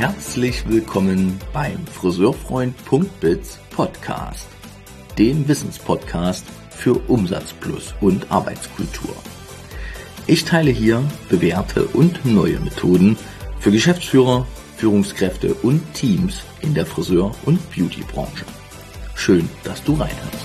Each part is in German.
Herzlich willkommen beim Friseurfreund.biz Podcast, dem Wissenspodcast für Umsatz plus und Arbeitskultur. Ich teile hier bewährte und neue Methoden für Geschäftsführer, Führungskräfte und Teams in der Friseur- und Beautybranche. Schön, dass du reinhörst.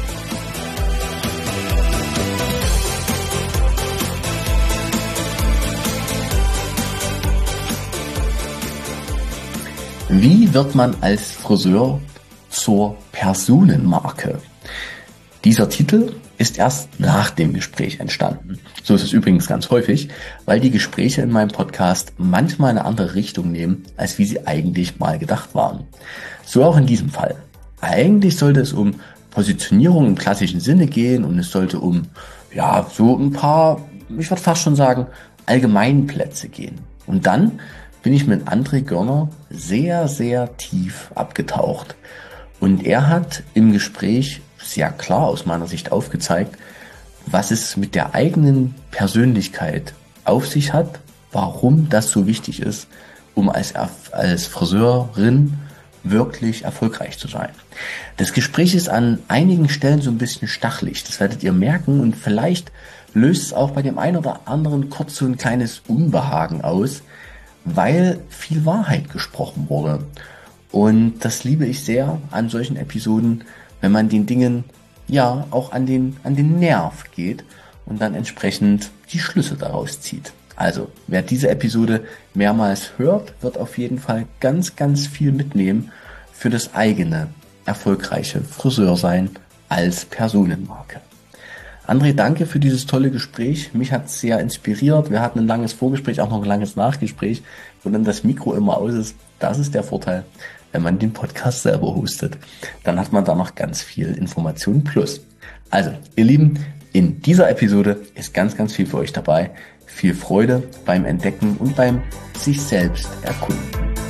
Wie wird man als Friseur zur Personenmarke? Dieser Titel ist erst nach dem Gespräch entstanden. So ist es übrigens ganz häufig, weil die Gespräche in meinem Podcast manchmal eine andere Richtung nehmen, als wie sie eigentlich mal gedacht waren. So auch in diesem Fall. Eigentlich sollte es um Positionierung im klassischen Sinne gehen und es sollte um, so ein paar, ich würde fast schon sagen, Allgemeinplätze gehen. Und dann bin ich mit André Görner sehr, sehr tief abgetaucht. Und er hat im Gespräch sehr klar aus meiner Sicht aufgezeigt, was es mit der eigenen Persönlichkeit auf sich hat, warum das so wichtig ist, um als Friseurin wirklich erfolgreich zu sein. Das Gespräch ist an einigen Stellen so ein bisschen stachelig, das werdet ihr merken, und vielleicht löst es auch bei dem einen oder anderen kurz so ein kleines Unbehagen aus, weil viel Wahrheit gesprochen wurde. Und das liebe ich sehr an solchen Episoden, wenn man den Dingen auch an den Nerv geht und dann entsprechend die Schlüsse daraus zieht. Also, wer diese Episode mehrmals hört, wird auf jeden Fall ganz, ganz viel mitnehmen für das eigene erfolgreiche Friseursein als Personenmarke. André, danke für dieses tolle Gespräch. Mich hat es sehr inspiriert. Wir hatten ein langes Vorgespräch, auch noch ein langes Nachgespräch, wo dann das Mikro immer aus ist. Das ist der Vorteil, wenn man den Podcast selber hostet. Dann hat man da noch ganz viel Information plus. Also, ihr Lieben, in dieser Episode ist ganz, ganz viel für euch dabei. Viel Freude beim Entdecken und beim sich selbst erkunden.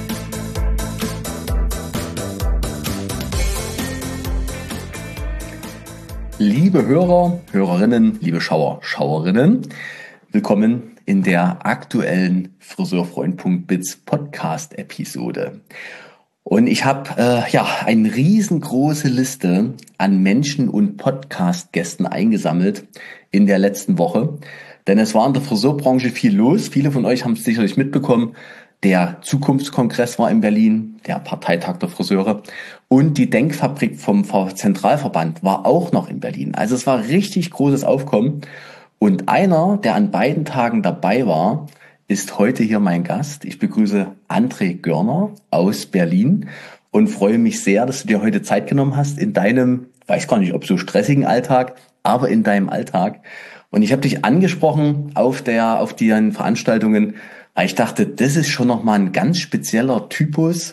Liebe Hörer, Hörerinnen, liebe Schauer, Schauerinnen, willkommen in der aktuellen Friseurfreund.biz Podcast-Episode. Und ich habe eine riesengroße Liste an Menschen und Podcast-Gästen eingesammelt in der letzten Woche. Denn es war in der Friseurbranche viel los. Viele von euch haben es sicherlich mitbekommen. Der Zukunftskongress war in Berlin, der Parteitag der Friseure, und die Denkfabrik vom Zentralverband war auch noch in Berlin. Also es war richtig großes Aufkommen. Und einer, der an beiden Tagen dabei war, ist heute hier mein Gast. Ich begrüße André Görner aus Berlin und freue mich sehr, dass du dir heute Zeit genommen hast in deinem, weiß gar nicht, ob so stressigen Alltag, aber in deinem Alltag. Und ich habe dich angesprochen auf den Veranstaltungen, weil ich dachte, das ist schon nochmal ein ganz spezieller Typus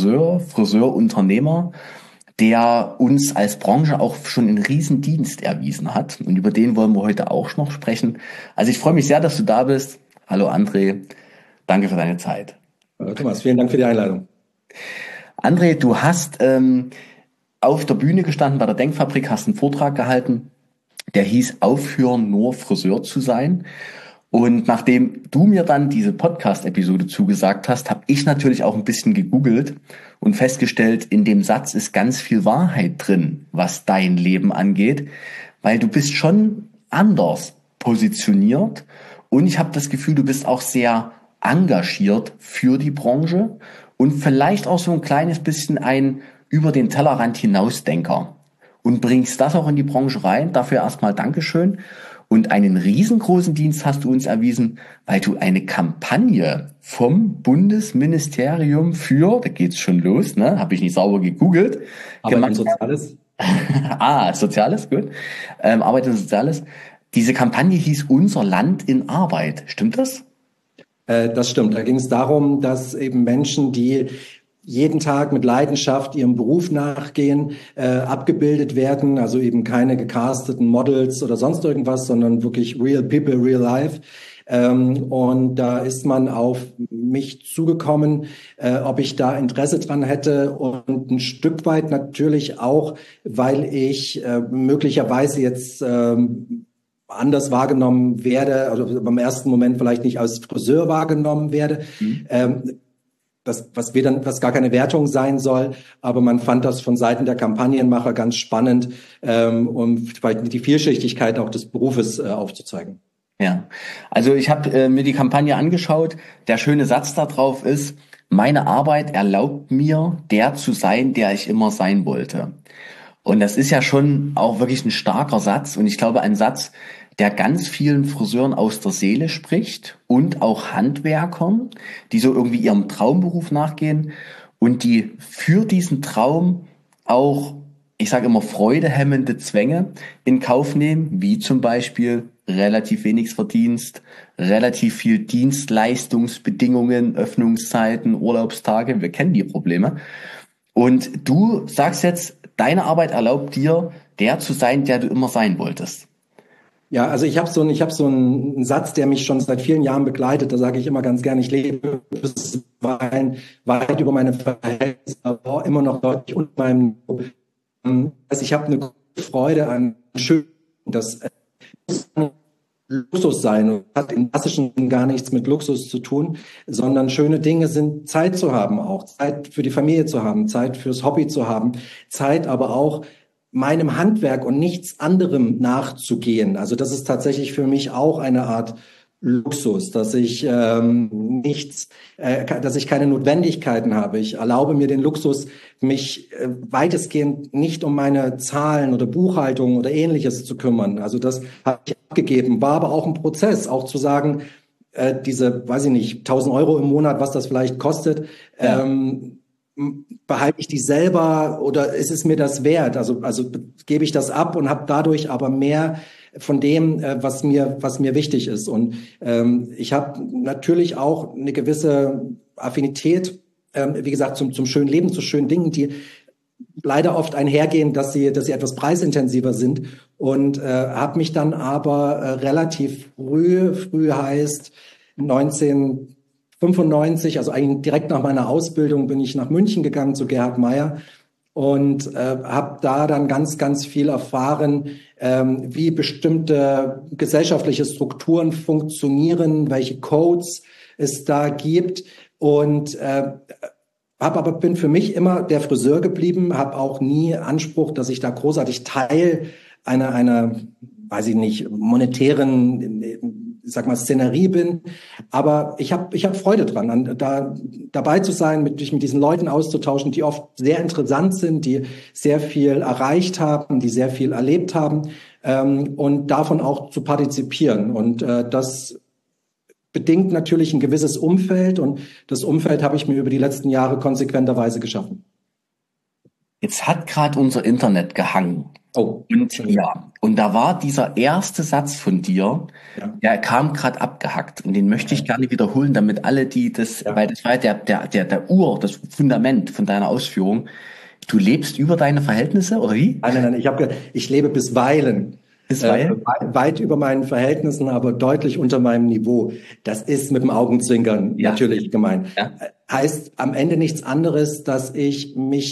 Friseurunternehmer, der uns als Branche auch schon einen Riesendienst erwiesen hat. Und über den wollen wir heute auch noch sprechen. Also ich freue mich sehr, dass du da bist. Hallo André, danke für deine Zeit. Hallo Thomas, vielen Dank für die Einladung. André, du hast auf der Bühne gestanden bei der Denkfabrik, hast einen Vortrag gehalten, der hieß Aufhören, nur Friseur zu sein. Und nachdem du mir dann diese Podcast-Episode zugesagt hast, habe ich natürlich auch ein bisschen gegoogelt und festgestellt, in dem Satz ist ganz viel Wahrheit drin, was dein Leben angeht, weil du bist schon anders positioniert und ich habe das Gefühl, du bist auch sehr engagiert für die Branche und vielleicht auch so ein kleines bisschen ein über den Tellerrand hinausdenker und bringst das auch in die Branche rein. Dafür erstmal Dankeschön. Und einen riesengroßen Dienst hast du uns erwiesen, weil du eine Kampagne vom Bundesministerium für, da geht's schon los, ne? Habe ich nicht sauber gegoogelt. Arbeit und Soziales. Soziales, gut. Arbeit und Soziales. Diese Kampagne hieß Unser Land in Arbeit. Stimmt das? Das stimmt. Da ging es darum, dass eben Menschen, die jeden Tag mit Leidenschaft ihrem Beruf nachgehen, abgebildet werden, also eben keine gecasteten Models oder sonst irgendwas, sondern wirklich real people, real life. Und da ist man auf mich zugekommen, ob ich da Interesse dran hätte, und ein Stück weit natürlich auch, weil ich möglicherweise jetzt anders wahrgenommen werde, also beim ersten Moment vielleicht nicht als Friseur wahrgenommen werde. was gar keine Wertung sein soll, aber man fand das von Seiten der Kampagnenmacher ganz spannend, um vielleicht die Vielschichtigkeit auch des Berufes aufzuzeigen. Ja, also ich habe mir die Kampagne angeschaut. Der schöne Satz da drauf ist: Meine Arbeit erlaubt mir, der zu sein, der ich immer sein wollte. Und das ist ja schon auch wirklich ein starker Satz. Und ich glaube, ein Satz, der ganz vielen Friseuren aus der Seele spricht und auch Handwerkern, die so irgendwie ihrem Traumberuf nachgehen und die für diesen Traum auch, ich sage immer, freudehemmende Zwänge in Kauf nehmen, wie zum Beispiel relativ wenig Verdienst, relativ viel Dienstleistungsbedingungen, Öffnungszeiten, Urlaubstage. Wir kennen die Probleme. Und du sagst jetzt, deine Arbeit erlaubt dir, der zu sein, der du immer sein wolltest. Ja, also ich habe so einen Satz, der mich schon seit vielen Jahren begleitet. Da sage ich immer ganz gern: Ich lebe bisweilen weit über meine Verhältnisse, aber immer noch deutlich unter meinem Niveau. Also ich habe eine große Freude an schön, das Luxus sein und hat im klassischen Sinn gar nichts mit Luxus zu tun, sondern schöne Dinge sind Zeit zu haben, auch Zeit für die Familie zu haben, Zeit fürs Hobby zu haben, Zeit aber auch meinem Handwerk und nichts anderem nachzugehen. Also das ist tatsächlich für mich auch eine Art Luxus, dass ich dass ich keine Notwendigkeiten habe. Ich erlaube mir den Luxus, mich weitestgehend nicht um meine Zahlen oder Buchhaltung oder Ähnliches zu kümmern. Also das habe ich abgegeben, war aber auch ein Prozess, auch zu sagen, diese, weiß ich nicht, 1.000 Euro im Monat, was das vielleicht kostet, Ja. behalte ich die selber oder ist es mir das wert? Also gebe ich das ab und habe dadurch aber mehr von dem, was mir wichtig ist. Und ich habe natürlich auch eine gewisse Affinität, wie gesagt, zum schönen Leben, zu schönen Dingen, die leider oft einhergehen, dass sie etwas preisintensiver sind. Und habe mich dann aber relativ früh heißt 1995, also eigentlich direkt nach meiner Ausbildung, bin ich nach München gegangen zu Gerhard Meyer und habe da dann ganz viel erfahren, wie bestimmte gesellschaftliche Strukturen funktionieren, welche Codes es da gibt und bin für mich immer der Friseur geblieben, habe auch nie Anspruch, dass ich da großartig Teil einer, weiß ich nicht, monetären, sag mal, Szenerie bin. Aber ich hab Freude dran, da dabei zu sein, mich mit diesen Leuten auszutauschen, die oft sehr interessant sind, die sehr viel erreicht haben, die sehr viel erlebt haben, und davon auch zu partizipieren. Und das bedingt natürlich ein gewisses Umfeld, und das Umfeld habe ich mir über die letzten Jahre konsequenterweise geschaffen. Jetzt hat gerade unser Internet gehangen. Oh. Und da war dieser erste Satz von dir, Ja. der kam gerade abgehackt, und den möchte ich gerne wiederholen, damit alle, die das, weil das war das Fundament von deiner Ausführung. Du lebst über deine Verhältnisse, oder wie? Nein, ich lebe bisweilen. Weit über meinen Verhältnissen, aber deutlich unter meinem Niveau. Das ist mit dem Augenzwinkern natürlich gemeint. Ja. Heißt am Ende nichts anderes, dass ich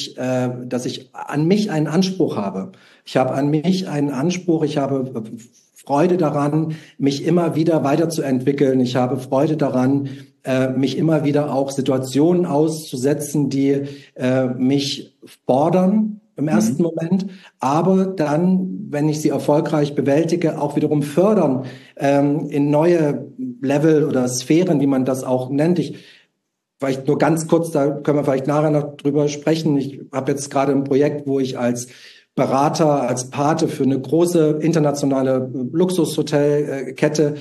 an mich einen Anspruch habe. Ich habe an mich einen Anspruch, ich habe Freude daran, mich immer wieder weiterzuentwickeln. Ich habe Freude daran, mich immer wieder auch Situationen auszusetzen, die mich fordern im ersten Moment, aber dann, wenn ich sie erfolgreich bewältige, auch wiederum fördern in neue Level oder Sphären, wie man das auch nennt. Vielleicht nur ganz kurz, da können wir vielleicht nachher noch drüber sprechen. Ich habe jetzt gerade ein Projekt, wo ich als Berater, als Pate für eine große internationale Luxushotelkette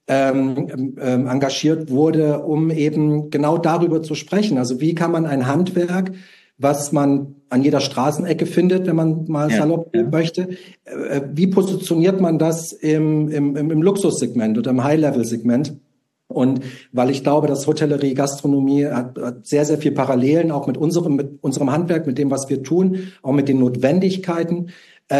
engagiert wurde, um eben genau darüber zu sprechen. Also wie kann man ein Handwerk, was man an jeder Straßenecke findet, wenn man mal salopp möchte, wie positioniert man das im Luxussegment oder im High-Level-Segment? Und weil ich glaube, dass Hotellerie, Gastronomie hat sehr, sehr viel Parallelen, auch mit unserem Handwerk, mit dem, was wir tun, auch mit den Notwendigkeiten.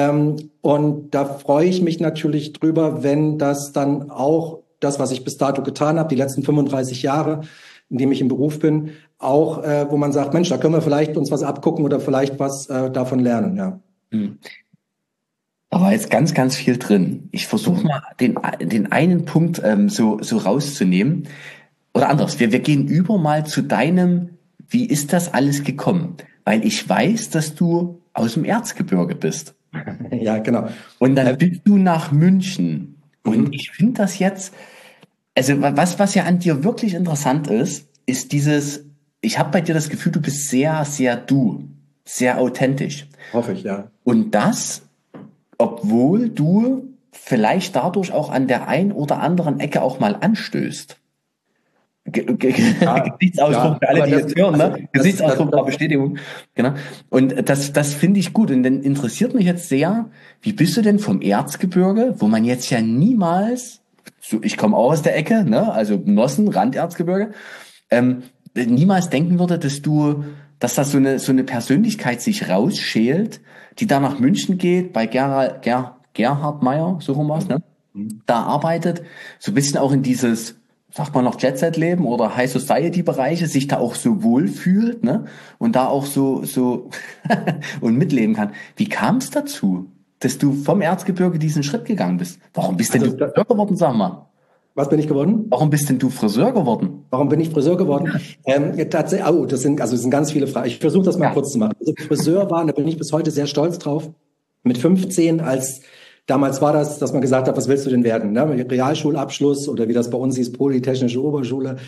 Und da freue ich mich natürlich drüber, wenn das dann auch das, was ich bis dato getan habe, die letzten 35 Jahre, in dem ich im Beruf bin, auch, wo man sagt, Mensch, da können wir vielleicht uns was abgucken oder vielleicht was davon lernen, ja. Da war jetzt ganz viel drin. Ich versuche mal den einen Punkt so rauszunehmen. Oder anders, wir gehen über mal zu deinem wie ist das alles gekommen? Weil ich weiß, dass du aus dem Erzgebirge bist. Ja, genau. Und dann bist du nach München. Und ich finde das jetzt, also was ja an dir wirklich interessant ist, ist dieses, ich habe bei dir das Gefühl, du bist sehr, sehr du, sehr authentisch. Hoffe ich, ja. Und das, obwohl du vielleicht dadurch auch an der ein oder anderen Ecke auch mal anstößt. Ja, Gesichtsausdruck ja, für alle, aber die jetzt hören, ne? Gesichtsausdruck war das, Bestätigung. Genau. Und das finde ich gut. Und dann interessiert mich jetzt sehr, wie bist du denn vom Erzgebirge, wo man jetzt ja niemals, so, ich komme auch aus der Ecke, ne? Also Nossen, Randerzgebirge, niemals denken würde, dass das so eine Persönlichkeit sich rausschält, die da nach München geht, bei Gerhard Meyer, so rum war's, ne? Da arbeitet, so ein bisschen auch in dieses, sagt man noch Jet-Set-Leben oder High-Society-Bereiche, sich da auch so wohl fühlt, ne? Und da auch so und mitleben kann. Wie kam es dazu, dass du vom Erzgebirge diesen Schritt gegangen bist? Warum bist denn du also, Friseur geworden, sag mal? was bin ich geworden? Warum bist denn du Friseur geworden? Warum bin ich Friseur geworden? Tatsächlich, das sind ganz viele Fragen. Ich versuche das mal Ja. kurz zu machen. Also Friseur war, und da bin ich bis heute sehr stolz drauf, mit 15, damals war das, dass man gesagt hat, was willst du denn werden? Ne? Realschulabschluss oder wie das bei uns hieß, Polytechnische Oberschule.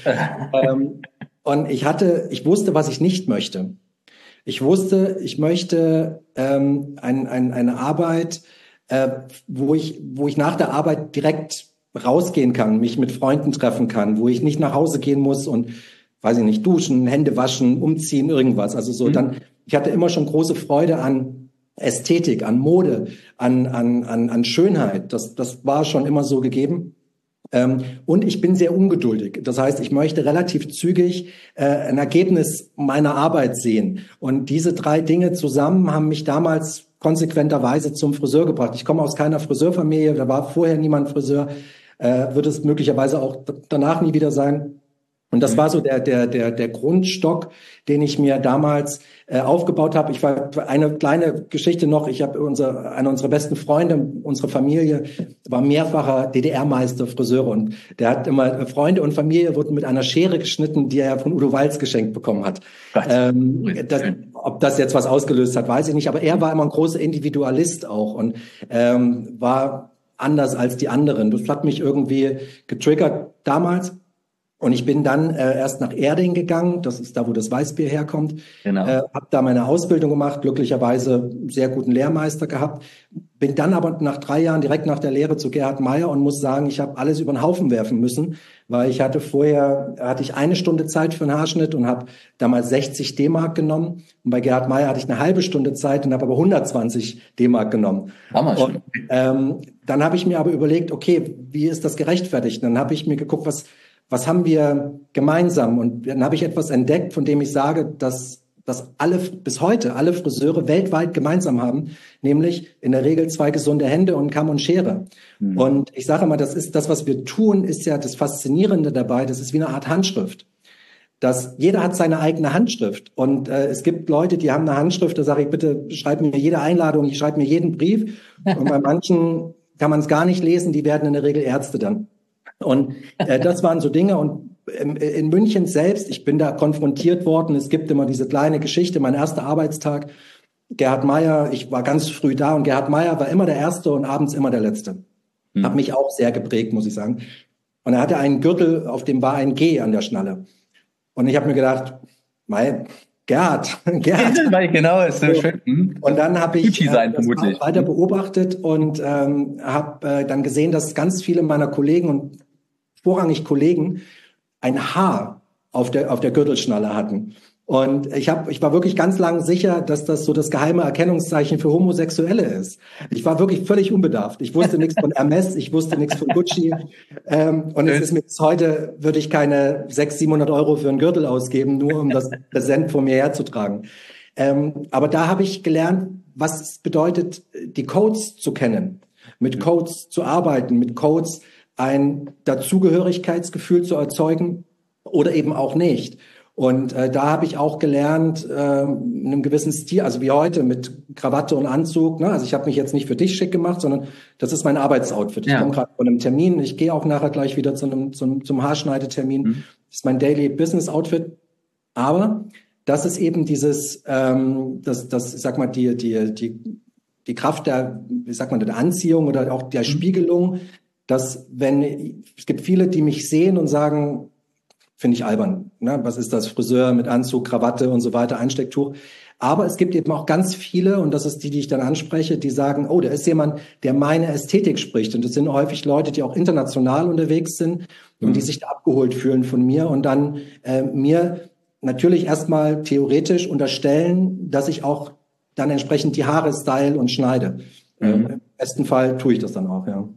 Und ich wusste, was ich nicht möchte. Ich wusste, ich möchte eine Arbeit, wo ich nach der Arbeit direkt rausgehen kann, mich mit Freunden treffen kann, wo ich nicht nach Hause gehen muss und, weiß ich nicht, duschen, Hände waschen, umziehen, irgendwas. Also so ich hatte immer schon große Freude an Ästhetik, an Mode, an Schönheit. Das war schon immer so gegeben. Und ich bin sehr ungeduldig. Das heißt, ich möchte relativ zügig ein Ergebnis meiner Arbeit sehen. Und diese drei Dinge zusammen haben mich damals konsequenterweise zum Friseur gebracht. Ich komme aus keiner Friseurfamilie, da war vorher niemand Friseur, wird es möglicherweise auch danach nie wieder sein. Und das war so der Grundstock, den ich mir damals aufgebaut habe. Ich war eine kleine Geschichte noch. Ich habe einer unserer besten Freunde, unsere Familie war mehrfacher DDR-Meister, Friseure, und der hat immer Freunde und Familie wurden mit einer Schere geschnitten, die er von Udo Walz geschenkt bekommen hat. Ob das jetzt was ausgelöst hat, weiß ich nicht. Aber er war immer ein großer Individualist auch und war anders als die anderen. Das hat mich irgendwie getriggert damals. Und ich bin dann erst nach Erding gegangen, das ist da, wo das Weißbier herkommt. Genau. Habe da meine Ausbildung gemacht, glücklicherweise einen sehr guten Lehrmeister gehabt. Bin dann aber nach 3 Jahren direkt nach der Lehre zu Gerhard Meyer und muss sagen, ich habe alles über den Haufen werfen müssen, weil hatte ich 1 Stunde Zeit für einen Haarschnitt und habe damals 60 D-Mark genommen. Und bei Gerhard Meyer hatte ich eine halbe Stunde Zeit und habe aber 120 D-Mark genommen. Und dann habe ich mir aber überlegt, okay, wie ist das gerechtfertigt? Dann habe ich mir geguckt, was haben wir gemeinsam? Und dann habe ich etwas entdeckt, von dem ich sage, dass bis heute alle Friseure weltweit gemeinsam haben, nämlich in der Regel 2 gesunde Hände und Kamm und Schere. Und ich sage immer, das ist das, was wir tun, ist ja das Faszinierende dabei. Das ist wie eine Art Handschrift. Jeder hat seine eigene Handschrift. Und es gibt Leute, die haben eine Handschrift, da sage ich, bitte schreib mir jede Einladung, ich schreibe mir jeden Brief. Und bei manchen kann man es gar nicht lesen, die werden in der Regel Ärzte dann. Und das waren so Dinge. Und in München selbst, ich bin da konfrontiert worden. Es gibt immer diese kleine Geschichte, mein erster Arbeitstag. Gerhard Meyer, ich war ganz früh da und Gerhard Meyer war immer der Erste und abends immer der Letzte. Hat mich auch sehr geprägt, muss ich sagen. Und er hatte einen Gürtel, auf dem war ein G an der Schnalle. Und ich habe mir gedacht, Gerhard. Genau, ist so schön. Und dann habe ich das weiter beobachtet und habe dann gesehen, dass ganz viele meiner Kollegen und vorrangig Kollegen ein Haar auf der Gürtelschnalle hatten. Und ich war wirklich ganz lang sicher, dass das so das geheime Erkennungszeichen für Homosexuelle ist. Ich war wirklich völlig unbedarft. Ich wusste nichts von Hermes, ich wusste nichts von Gucci. Und es ist mir bis heute, würde ich keine 600-700 Euro für einen Gürtel ausgeben, nur um das präsent vor mir herzutragen. Aber da habe ich gelernt, was es bedeutet, die Codes zu kennen, mit Codes zu arbeiten, mit Codes ein Dazugehörigkeitsgefühl zu erzeugen oder eben auch nicht. Und da habe ich auch gelernt, in einem gewissen Stil, also wie heute mit Krawatte und Anzug. Ne? Also ich habe mich jetzt nicht für dich schick gemacht, sondern das ist mein Arbeitsoutfit. Ich komme gerade von einem Termin. Ich gehe auch nachher gleich wieder zum Haarschneidetermin. Das ist mein Daily Business Outfit. Aber das ist eben dieses, ich sag mal, die Kraft der, wie sagt man, der Anziehung oder auch der Spiegelung, dass es gibt viele, die mich sehen und sagen, finde ich albern, ne? Was ist das? Friseur mit Anzug, Krawatte und so weiter, Einstecktuch. Aber es gibt eben auch ganz viele, und das ist die ich dann anspreche, die sagen, oh, da ist jemand, der meine Ästhetik spricht. Und das sind häufig Leute, die auch international unterwegs sind und die sich da abgeholt fühlen von mir und dann mir natürlich erstmal theoretisch unterstellen, dass ich auch dann entsprechend die Haare style und schneide. Im besten Fall tue ich das dann auch, ja.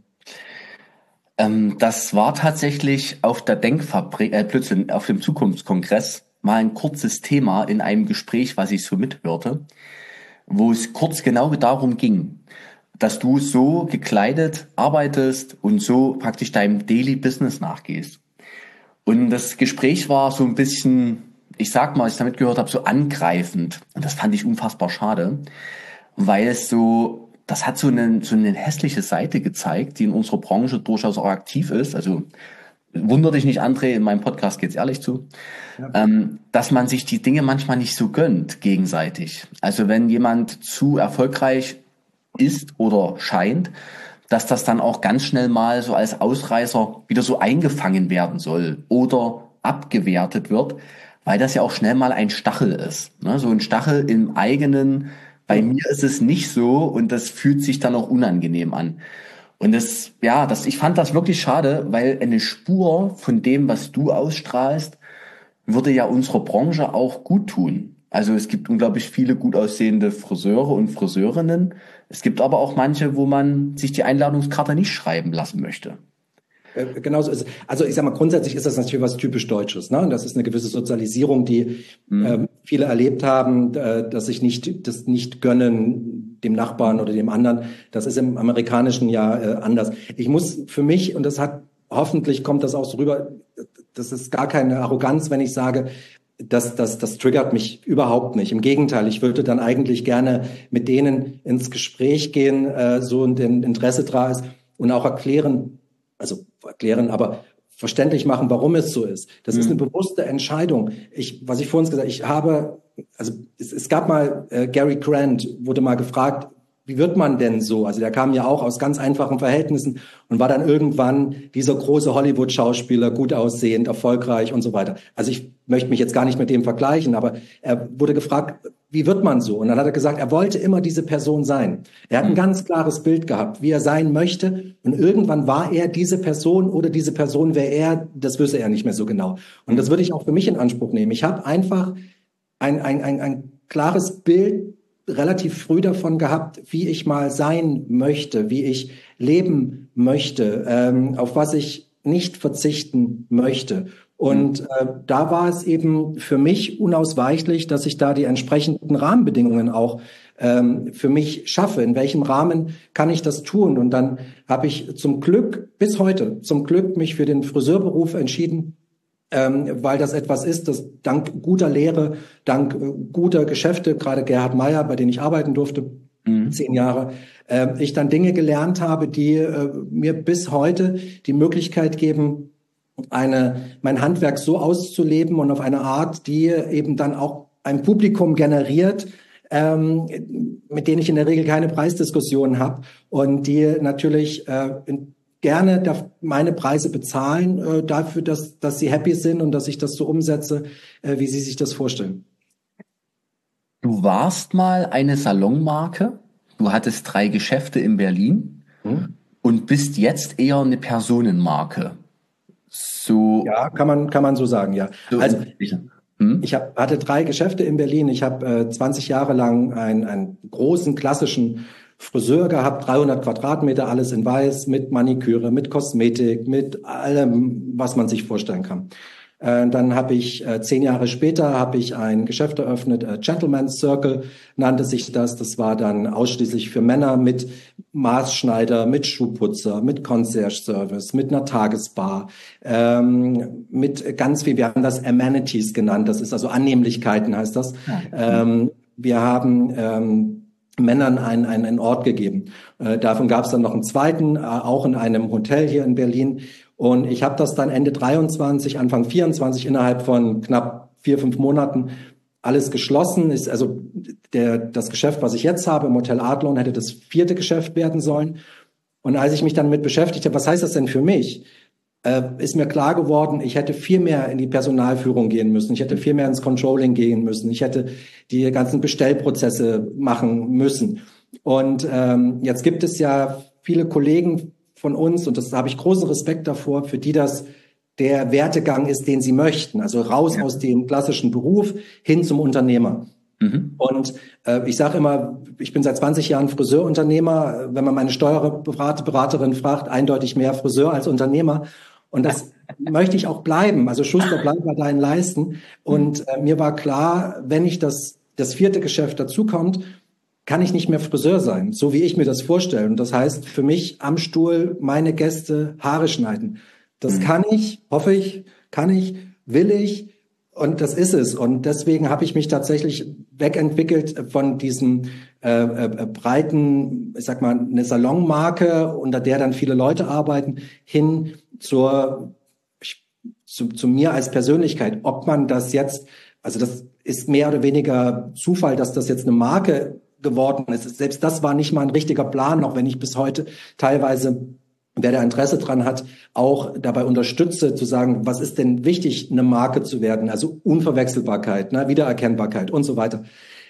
Das war tatsächlich auf der Denkfabrik, plötzlich auf dem Zukunftskongress mal ein kurzes Thema in einem Gespräch, was ich so mithörte, wo es kurz genau darum ging, dass du so gekleidet arbeitest und so praktisch deinem Daily Business nachgehst. Und das Gespräch war so ein bisschen, ich sag mal, als ich damit gehört habe, so angreifend. Und das fand ich unfassbar schade, weil es so, das hat so eine hässliche Seite gezeigt, die in unserer Branche durchaus auch aktiv ist. Also wundere dich nicht, André, in meinem Podcast geht's ehrlich zu, dass man sich die Dinge manchmal nicht so gönnt gegenseitig. Also wenn jemand zu erfolgreich ist oder scheint, dass das dann auch ganz schnell mal so als Ausreißer wieder so eingefangen werden soll oder abgewertet wird, weil das ja auch schnell mal ein Stachel ist. Ne? So ein Stachel im eigenen, bei mir ist es nicht so und das fühlt sich dann auch unangenehm an. Und ich fand das wirklich schade, weil eine Spur von dem, was du ausstrahlst, würde ja unserer Branche auch gut tun. Also es gibt unglaublich viele gut aussehende Friseure und Friseurinnen. Es gibt aber auch manche, wo man sich die Einladungskarte nicht schreiben lassen möchte. Genauso ist es. Also ich sag mal, grundsätzlich ist das natürlich was typisch Deutsches, ne? Und das ist eine gewisse Sozialisierung, die viele erlebt haben, dass sich das nicht gönnen dem Nachbarn oder dem anderen. Das ist im Amerikanischen ja anders. Ich muss für mich, und hoffentlich kommt das auch so rüber, das ist gar keine Arroganz, wenn ich sage, das triggert mich überhaupt nicht. Im Gegenteil, ich würde dann eigentlich gerne mit denen ins Gespräch gehen, so ein Interesse da ist und auch erklären, aber verständlich machen, warum es so ist. Das ist eine bewusste Entscheidung. Was ich vorhin gesagt habe, es gab mal, Gary Grant wurde mal gefragt, wie wird man denn so? Also der kam ja auch aus ganz einfachen Verhältnissen und war dann irgendwann dieser große Hollywood-Schauspieler, gut aussehend, erfolgreich und so weiter. Also ich möchte mich jetzt gar nicht mit dem vergleichen, aber er wurde gefragt, wie wird man so? Und dann hat er gesagt, er wollte immer diese Person sein. Er hat ein ganz klares Bild gehabt, wie er sein möchte. Und irgendwann war er diese Person oder diese Person wäre er, das wüsste er nicht mehr so genau. Und das würde ich auch für mich in Anspruch nehmen. Ich habe einfach ein klares Bild relativ früh davon gehabt, wie ich mal sein möchte, wie ich leben möchte, auf was ich nicht verzichten möchte. Und da war es eben für mich unausweichlich, dass ich da die entsprechenden Rahmenbedingungen auch für mich schaffe. In welchem Rahmen kann ich das tun? Und dann habe ich bis heute mich für den Friseurberuf entschieden, weil das etwas ist, das dank guter Lehre, dank guter Geschäfte, gerade Gerhard Meyer, bei denen ich arbeiten durfte, 10 Jahre, ich dann Dinge gelernt habe, die mir bis heute die Möglichkeit geben, mein Handwerk so auszuleben und auf eine Art, die eben dann auch ein Publikum generiert, mit denen ich in der Regel keine Preisdiskussionen habe und die natürlich gerne meine Preise bezahlen dafür, dass sie happy sind und dass ich das so umsetze, wie sie sich das vorstellen. Du warst mal eine Salonmarke, du hattest 3 Geschäfte in Berlin und bist jetzt eher eine Personenmarke. So. Ja, kann man so sagen, ja. Also ich hatte 3 Geschäfte in Berlin. Ich habe 20 Jahre lang einen großen klassischen Friseur gehabt, 300 Quadratmeter, alles in weiß, mit Maniküre, mit Kosmetik, mit allem, was man sich vorstellen kann. Dann habe ich 10 Jahre später ein Geschäft eröffnet, Gentleman's Circle nannte sich das. Das war dann ausschließlich für Männer mit Maßschneider, mit Schuhputzer, mit Concierge-Service, mit einer Tagesbar, mit ganz viel, wir haben das Amenities genannt, das ist also Annehmlichkeiten heißt das. Wir haben Männern einen Ort gegeben. Davon gab es dann noch einen zweiten, auch in einem Hotel hier in Berlin. Und ich habe das dann Ende 23, Anfang 24 innerhalb von knapp 4-5 Monaten alles geschlossen. Ist also das Geschäft, was ich jetzt habe im Hotel Adlon, hätte das 4. Geschäft werden sollen. Und als ich mich dann mit beschäftigt habe, was heißt das denn für mich? Ist mir klar geworden, ich hätte viel mehr in die Personalführung gehen müssen. Ich hätte viel mehr ins Controlling gehen müssen. Ich hätte die ganzen Bestellprozesse machen müssen. Und jetzt gibt es ja viele Kollegen von uns, und das habe ich großen Respekt davor, für die das der Wertegang ist, den sie möchten. Also raus aus dem klassischen Beruf hin zum Unternehmer. Und ich sage immer, ich bin seit 20 Jahren Friseurunternehmer. Wenn man meine Steuerberaterin fragt, eindeutig mehr Friseur als Unternehmer. Und das möchte ich auch bleiben. Also Schuster, bleib bei deinen Leisten. Und mir war klar, wenn ich das 4. Geschäft dazukommt, kann ich nicht mehr Friseur sein, so wie ich mir das vorstelle. Und das heißt für mich am Stuhl meine Gäste Haare schneiden. Das kann ich, hoffe ich, will ich. Und das ist es. Und deswegen habe ich mich tatsächlich wegentwickelt von diesem breiten, ich sag mal, eine Salonmarke, unter der dann viele Leute arbeiten, hin zu mir als Persönlichkeit. Ob man das jetzt, also das ist mehr oder weniger Zufall, dass das jetzt eine Marke geworden ist. Selbst das war nicht mal ein richtiger Plan, auch wenn ich bis heute teilweise, wer da Interesse dran hat, auch dabei unterstütze, zu sagen, was ist denn wichtig, eine Marke zu werden? Also Unverwechselbarkeit, ne, Wiedererkennbarkeit und so weiter.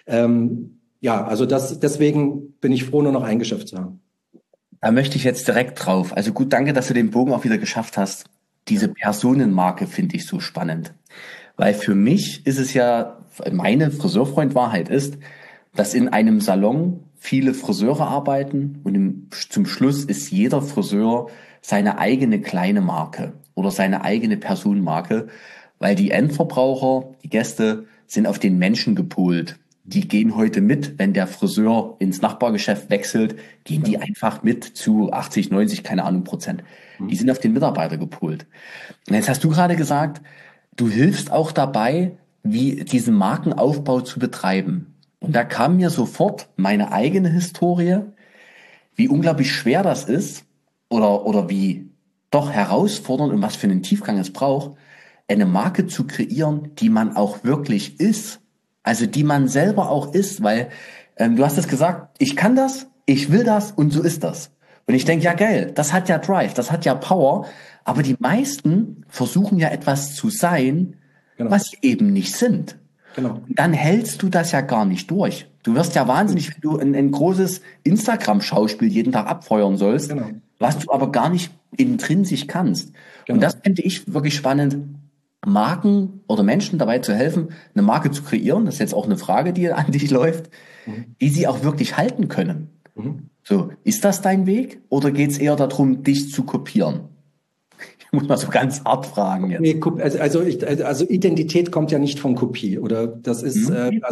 Also deswegen bin ich froh, nur noch ein Geschäft zu haben. Da möchte ich jetzt direkt drauf. Also gut, danke, dass du den Bogen auch wieder geschafft hast. Diese Personenmarke finde ich so spannend. Weil für mich ist es ja, meine Friseurfreund-Wahrheit ist, dass in einem Salon viele Friseure arbeiten und zum Schluss ist jeder Friseur seine eigene kleine Marke oder seine eigene Personenmarke, weil die Endverbraucher, die Gäste sind auf den Menschen gepolt. Die gehen heute mit, wenn der Friseur ins Nachbargeschäft wechselt, gehen die einfach mit zu 80, 90, keine Ahnung Prozent. Die sind auf den Mitarbeiter gepolt. Und jetzt hast du gerade gesagt, du hilfst auch dabei, wie diesen Markenaufbau zu betreiben. Und da kam mir sofort meine eigene Historie, wie unglaublich schwer das ist oder wie doch herausfordernd und was für einen Tiefgang es braucht, eine Marke zu kreieren, die man auch wirklich ist. Also die man selber auch ist, weil du hast es gesagt, ich kann das, ich will das und so ist das. Und ich denke, ja geil, das hat ja Drive, das hat ja Power, aber die meisten versuchen ja etwas zu sein, was sie eben nicht sind. Genau. Dann hältst du das ja gar nicht durch. Du wirst ja wahnsinnig, wenn du ein großes Instagram-Schauspiel jeden Tag abfeuern sollst, was du aber gar nicht intrinsisch kannst. Genau. Und das finde ich wirklich spannend, Marken oder Menschen dabei zu helfen, eine Marke zu kreieren. Das ist jetzt auch eine Frage, die an dich läuft, die sie auch wirklich halten können. So, ist das dein Weg oder geht es eher darum, dich zu kopieren? Ich muss mal so ganz hart fragen jetzt. Nee, also Identität kommt ja nicht von Kopie, oder das ist,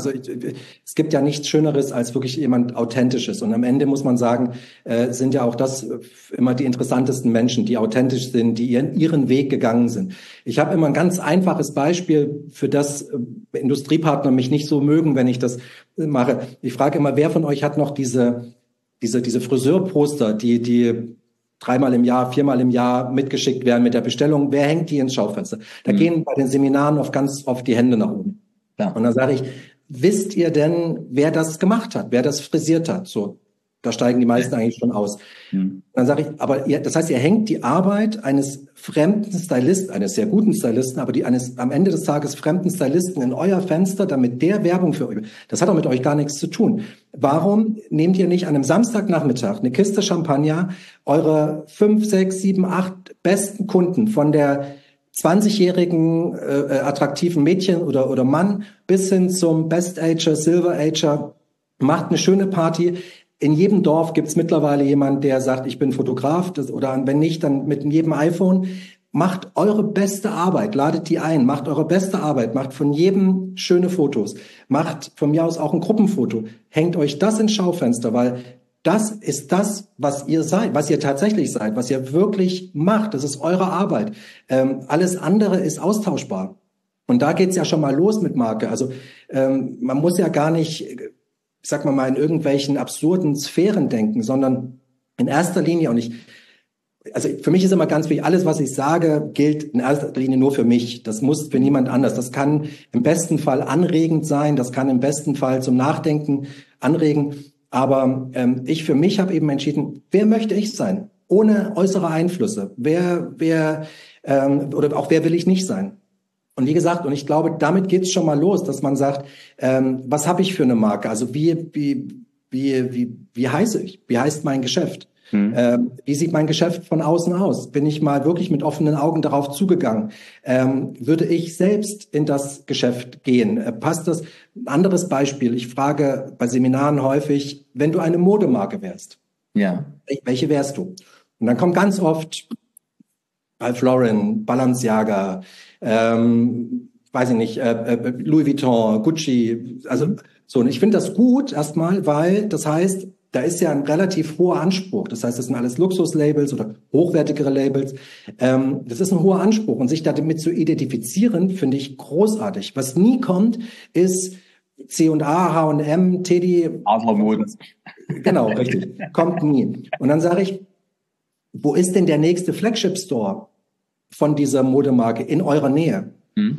es gibt ja nichts Schöneres als wirklich jemand Authentisches. Und am Ende muss man sagen, sind ja auch das immer die interessantesten Menschen, die authentisch sind, die ihren Weg gegangen sind. Ich habe immer ein ganz einfaches Beispiel, für das Industriepartner mich nicht so mögen, wenn ich das mache. Ich frage immer, wer von euch hat noch diese Friseurposter, die 3-mal im Jahr, 4-mal im Jahr mitgeschickt werden mit der Bestellung, wer hängt die ins Schaufenster? Da gehen bei den Seminaren ganz oft die Hände nach oben. Ja. Und dann sage ich, wisst ihr denn, wer das gemacht hat, wer das frisiert hat? So, da steigen die meisten eigentlich schon aus. Dann sage ich, aber das heißt, ihr hängt die Arbeit eines fremden Stylisten, eines sehr guten Stylisten, aber eines am Ende des Tages fremden Stylisten in euer Fenster, damit der Werbung für euch, das hat doch mit euch gar nichts zu tun. Warum nehmt ihr nicht an einem Samstagnachmittag eine Kiste Champagner, eure 5, 6, 7, 8 besten Kunden von der 20-jährigen attraktiven Mädchen oder Mann bis hin zum Best Ager, Silver Ager, macht eine schöne Party. In jedem Dorf gibt's mittlerweile jemand, der sagt, ich bin Fotograf, oder wenn nicht, dann mit jedem iPhone. Macht eure beste Arbeit, ladet die ein, macht eure beste Arbeit, macht von jedem schöne Fotos, macht von mir aus auch ein Gruppenfoto, hängt euch das ins Schaufenster, weil das ist das, was ihr seid, was ihr tatsächlich seid, was ihr wirklich macht, das ist eure Arbeit. Alles andere ist austauschbar. Und da geht's ja schon mal los mit Marke. Also man muss ja gar nicht, sag mal, in irgendwelchen absurden Sphären denken, sondern in erster Linie, und also für mich ist immer ganz wichtig, alles, was ich sage, gilt in erster Linie nur für mich. Das muss für niemand anders. Das kann im besten Fall anregend sein, das kann im besten Fall zum Nachdenken anregen. Aber ich für mich habe eben entschieden, wer möchte ich sein? Ohne äußere Einflüsse. Oder auch wer will ich nicht sein? Und wie gesagt, und ich glaube, damit geht's schon mal los, dass man sagt, was habe ich für eine Marke? Also wie heiße ich? Wie heißt mein Geschäft? Wie sieht mein Geschäft von außen aus? Bin ich mal wirklich mit offenen Augen darauf zugegangen? Würde ich selbst in das Geschäft gehen? Passt das? Ein anderes Beispiel. Ich frage bei Seminaren häufig, wenn du eine Modemarke wärst, Ja. welche wärst du? Und dann kommt ganz oft Ralph Lauren, Balenciaga, weiß ich nicht, Louis Vuitton, Gucci, also so. Und ich finde das gut erstmal, weil das heißt, da ist ja ein relativ hoher Anspruch. Das heißt, das sind alles Luxuslabels oder hochwertigere Labels. Das ist ein hoher Anspruch. Und sich damit zu identifizieren, finde ich großartig. Was nie kommt, ist C&A, H&M, Teddy. Adlermoden. Genau, richtig. Kommt nie. Und dann sage ich, wo ist denn der nächste Flagship-Store von dieser Modemarke in eurer Nähe?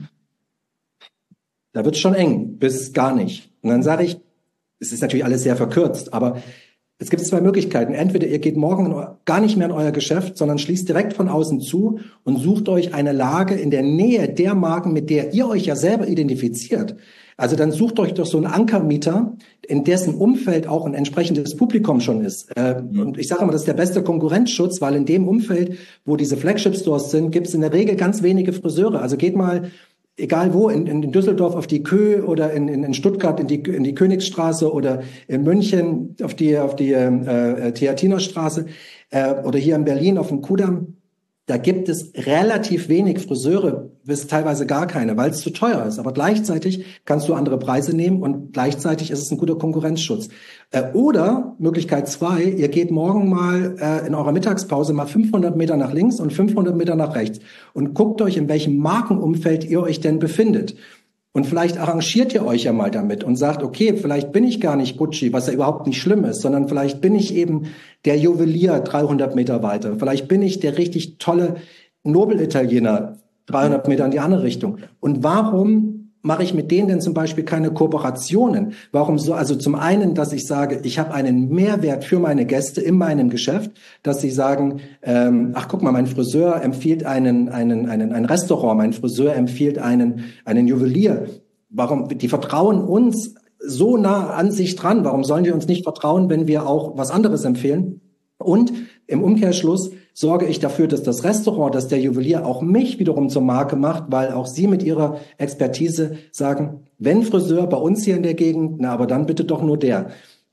Da wird es schon eng, bis gar nicht. Und dann sage ich, es ist natürlich alles sehr verkürzt, aber es gibt zwei Möglichkeiten. Entweder ihr geht morgen gar nicht mehr in euer Geschäft, sondern schließt direkt von außen zu und sucht euch eine Lage in der Nähe der Marken, mit der ihr euch ja selber identifiziert. Also dann sucht euch doch so einen Ankermieter, in dessen Umfeld auch ein entsprechendes Publikum schon ist. Und ich sage immer, das ist der beste Konkurrenzschutz, weil in dem Umfeld, wo diese Flagship-Stores sind, gibt es in der Regel ganz wenige Friseure. Also geht mal egal wo, in Düsseldorf auf die Kö oder in Stuttgart in die Königsstraße oder in München auf die Theatinerstraße oder hier in Berlin auf dem Kudamm. Da gibt es relativ wenig Friseure, bis teilweise gar keine, weil es zu teuer ist. Aber gleichzeitig kannst du andere Preise nehmen und gleichzeitig ist es ein guter Konkurrenzschutz. Oder Möglichkeit 2, ihr geht morgen mal in eurer Mittagspause mal 500 Meter nach links und 500 Meter nach rechts und guckt euch, in welchem Markenumfeld ihr euch denn befindet. Und vielleicht arrangiert ihr euch ja mal damit und sagt, okay, vielleicht bin ich gar nicht Gucci, was ja überhaupt nicht schlimm ist, sondern vielleicht bin ich eben der Juwelier 300 Meter weiter. Vielleicht bin ich der richtig tolle Nobelitaliener 300 Meter in die andere Richtung. Und warum mache ich mit denen denn zum Beispiel keine Kooperationen? Warum so? Also zum einen, dass ich sage, ich habe einen Mehrwert für meine Gäste in meinem Geschäft, dass sie sagen, ach guck mal, mein Friseur empfiehlt ein Restaurant, mein Friseur empfiehlt einen Juwelier. Warum? Die vertrauen uns so nah an sich dran. Warum sollen die uns nicht vertrauen, wenn wir auch was anderes empfehlen? Und im Umkehrschluss sorge ich dafür, dass das Restaurant, dass der Juwelier auch mich wiederum zur Marke macht, weil auch sie mit ihrer Expertise sagen, wenn Friseur bei uns hier in der Gegend, na, aber dann bitte doch nur der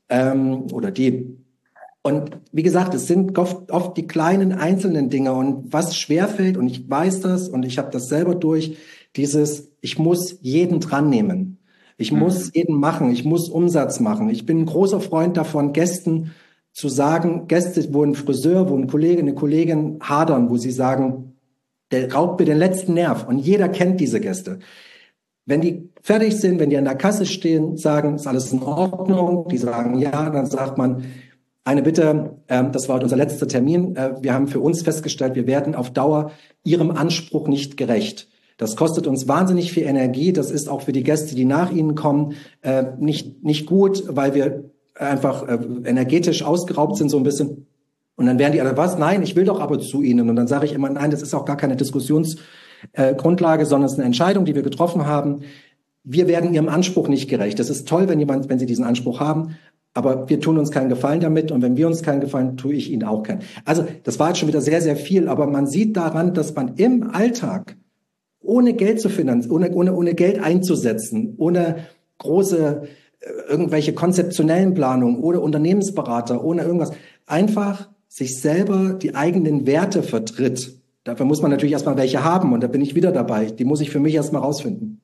oder die. Und wie gesagt, es sind oft die kleinen einzelnen Dinge und was schwerfällt, und ich weiß das und ich habe das selber durch, ich muss jeden dran nehmen. Ich muss jeden machen, ich muss Umsatz machen. Ich bin ein großer Freund davon, Gästen zu sagen, Gäste, wo ein Friseur, wo ein Kollege, eine Kollegin hadern, wo sie sagen, der raubt mir den letzten Nerv. Und jeder kennt diese Gäste. Wenn die fertig sind, wenn die an der Kasse stehen, sagen, ist alles in Ordnung, die sagen ja, dann sagt man, eine Bitte, das war unser letzter Termin. Wir haben für uns festgestellt, wir werden auf Dauer Ihrem Anspruch nicht gerecht. Das kostet uns wahnsinnig viel Energie. Das ist auch für die Gäste, die nach Ihnen kommen, nicht gut, weil wir einfach energetisch ausgeraubt sind so ein bisschen. Und dann werden die alle, was? Nein, ich will doch aber zu Ihnen. Und dann sage ich immer, nein, das ist auch gar keine Diskussionsgrundlage, sondern es ist eine Entscheidung, die wir getroffen haben. Wir werden Ihrem Anspruch nicht gerecht. Das ist toll, wenn Sie diesen Anspruch haben, aber wir tun uns keinen Gefallen damit. Und wenn wir uns keinen gefallen, tue ich Ihnen auch keinen. Also das war jetzt schon wieder sehr, sehr viel, aber man sieht daran, dass man im Alltag ohne Geld zu finanzieren, ohne Geld einzusetzen, ohne große irgendwelche konzeptionellen Planungen oder Unternehmensberater, ohne irgendwas, einfach sich selber die eigenen Werte vertritt. Dafür muss man natürlich erstmal welche haben und da bin ich wieder dabei. Die muss ich für mich erstmal rausfinden.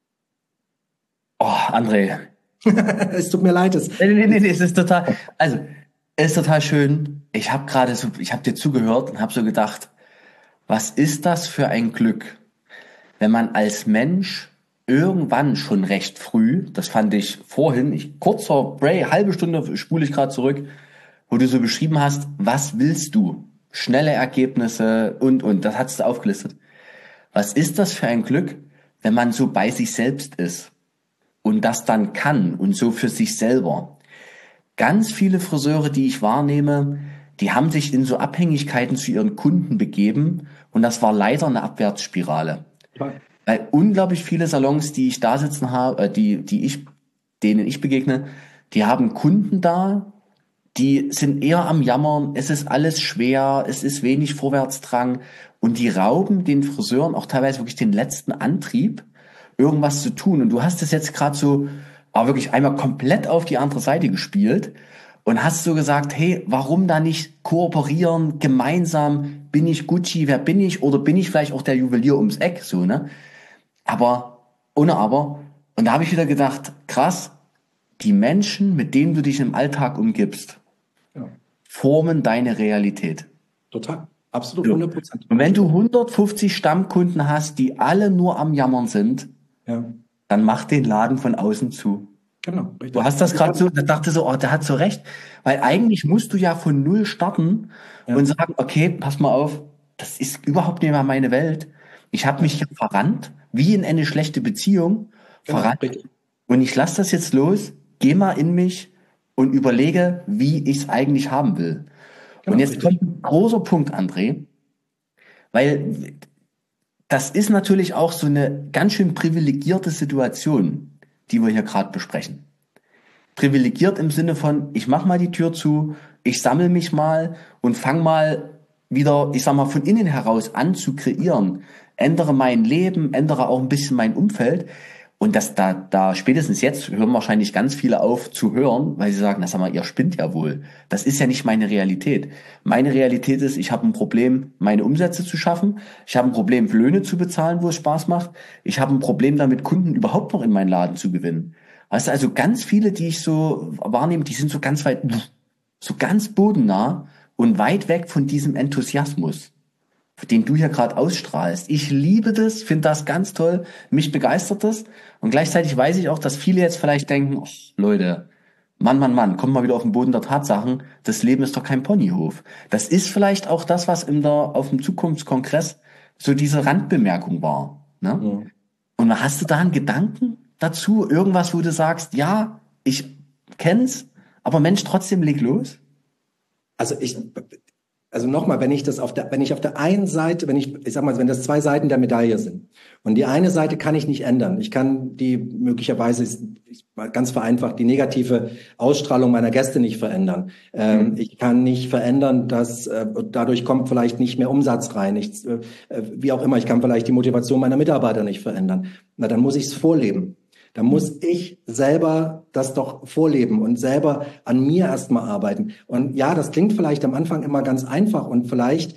Oh, André. Es tut mir leid. Nee, es ist total schön. Ich habe dir zugehört und habe so gedacht, was ist das für ein Glück, wenn man als Mensch irgendwann schon recht früh, das fand ich vorhin, kurzer Break, halbe Stunde spule ich gerade zurück, wo du so beschrieben hast, was willst du? schnelle Ergebnisse und. Das hast du aufgelistet. Was ist das für ein Glück, wenn man so bei sich selbst ist und das dann kann und so für sich selber? Ganz viele Friseure, die ich wahrnehme, die haben sich in so Abhängigkeiten zu ihren Kunden begeben und das war leider eine Abwärtsspirale. Weil unglaublich viele Salons, die ich da sitzen habe, denen ich begegne, die haben Kunden da, die sind eher am Jammern, es ist alles schwer, es ist wenig Vorwärtsdrang und die rauben den Friseuren auch teilweise wirklich den letzten Antrieb, irgendwas zu tun. Und du hast es jetzt gerade so, aber wirklich einmal komplett auf die andere Seite gespielt und hast so gesagt, hey, warum da nicht kooperieren, gemeinsam, bin ich Gucci, wer bin ich? Oder bin ich vielleicht auch der Juwelier ums Eck, so, ne? Aber, ohne Aber. Und da habe ich wieder gedacht, krass, die Menschen, mit denen du dich im Alltag umgibst, Ja, formen deine Realität. total. Absolut, So. 100%. Und wenn du 150 Stammkunden hast, die alle nur am Jammern sind, Ja, dann mach den Laden von außen zu. genau, richtig. Du hast das gerade so, da dachte so, oh, der hat so recht. Weil eigentlich musst du ja von null starten Ja, und sagen, okay, pass mal auf, das ist überhaupt nicht mehr meine Welt. Ich habe mich hier verrannt, wie in eine schlechte Beziehung, genau, verrannt. richtig. Und ich lasse das jetzt los, geh mal in mich und überlege, wie ich es eigentlich haben will. Und Genau, jetzt richtig. kommt ein großer Punkt, André, weil das ist natürlich auch so eine ganz schön privilegierte Situation, die wir hier gerade besprechen. Privilegiert im Sinne von, ich mach mal die Tür zu, ich sammle mich mal und fang mal wieder, ich sag mal, von innen heraus an zu kreieren. Ändere mein Leben, ändere auch ein bisschen mein Umfeld. Und da spätestens jetzt hören wahrscheinlich ganz viele auf zu hören, weil sie sagen, na sag mal, ihr spinnt ja wohl. Das ist ja nicht meine Realität. Meine Realität ist, ich habe ein Problem, meine Umsätze zu schaffen. Ich habe ein Problem, Löhne zu bezahlen, wo es Spaß macht. Ich habe ein Problem damit, Kunden überhaupt noch in meinen Laden zu gewinnen. Weißt du, also ganz viele, die ich so wahrnehme, die sind so ganz weit, so ganz bodennah und weit weg von diesem Enthusiasmus, den du hier gerade ausstrahlst. Ich liebe das, finde das ganz toll, mich begeistert das und gleichzeitig weiß ich auch, dass viele jetzt vielleicht denken, oh, Leute, Mann, kommt mal wieder auf den Boden der Tatsachen, das Leben ist doch kein Ponyhof. Das ist vielleicht auch das, was auf dem Zukunftskongress so diese Randbemerkung war. Ne? Mhm. Und hast du da einen Gedanken dazu? Irgendwas, wo du sagst, ja, ich kenn's, aber Mensch, trotzdem leg los? Also also nochmal, wenn ich auf der einen Seite, ich sag mal, wenn das zwei Seiten der Medaille sind und die eine Seite kann ich nicht ändern. Ich kann die möglicherweise, ganz vereinfacht, die negative Ausstrahlung meiner Gäste nicht verändern. Ich kann nicht verändern, dass dadurch kommt vielleicht nicht mehr Umsatz rein. Wie auch immer, ich kann vielleicht die Motivation meiner Mitarbeiter nicht verändern. Na, dann muss ich es vorleben. Da muss ich selber das doch vorleben und selber an mir erstmal arbeiten. Und ja, das klingt vielleicht am Anfang immer ganz einfach und vielleicht,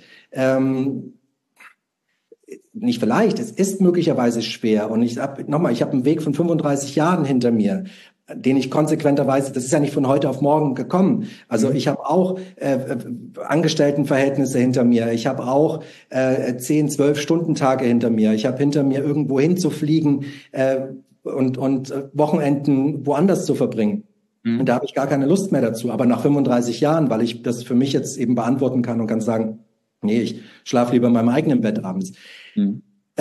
nicht vielleicht, es ist möglicherweise schwer. Und ich habe einen Weg von 35 Jahren hinter mir, den ich konsequenterweise, das ist ja nicht von heute auf morgen gekommen. Also ich habe auch Angestelltenverhältnisse hinter mir. Ich habe auch 10, 12 Stundentage hinter mir. Ich habe hinter mir irgendwo hinzufliegen, und Wochenenden woanders zu verbringen. Und da habe ich gar keine Lust mehr dazu. Aber nach 35 Jahren, weil ich das für mich jetzt eben beantworten kann und kann sagen, nee, ich schlafe lieber in meinem eigenen Bett abends. Mhm.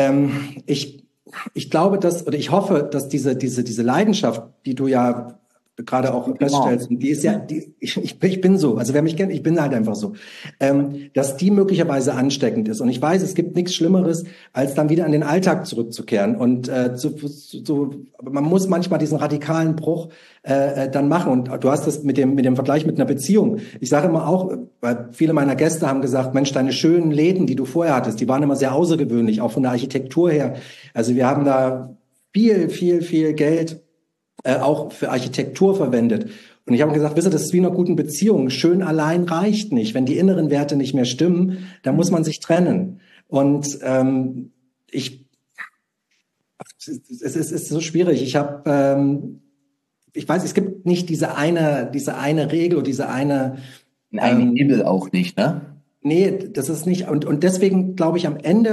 Ich glaube, oder ich hoffe, dass diese Leidenschaft, die du ja gerade auch feststellst, und die ist ja, ich bin so, also wer mich kennt, ich bin halt einfach so, dass die möglicherweise ansteckend ist. Und ich weiß, es gibt nichts Schlimmeres, als dann wieder an den Alltag zurückzukehren. Und man muss manchmal diesen radikalen Bruch dann machen. Und du hast das mit dem Vergleich mit einer Beziehung. Ich sage immer auch, weil viele meiner Gäste haben gesagt, Mensch, deine schönen Läden, die du vorher hattest, die waren immer sehr außergewöhnlich, auch von der Architektur her. Also wir haben da viel Geld auch für Architektur verwendet. Und ich habe gesagt, wisst ihr, das ist wie in einer guten Beziehung. Schön allein reicht nicht. Wenn die inneren Werte nicht mehr stimmen, dann muss man sich trennen. Und es ist so schwierig. Ich weiß, es gibt nicht diese eine Regel oder diese eine. Ein Hebel auch nicht, ne? Nee, das ist nicht. Und deswegen glaube ich, am Ende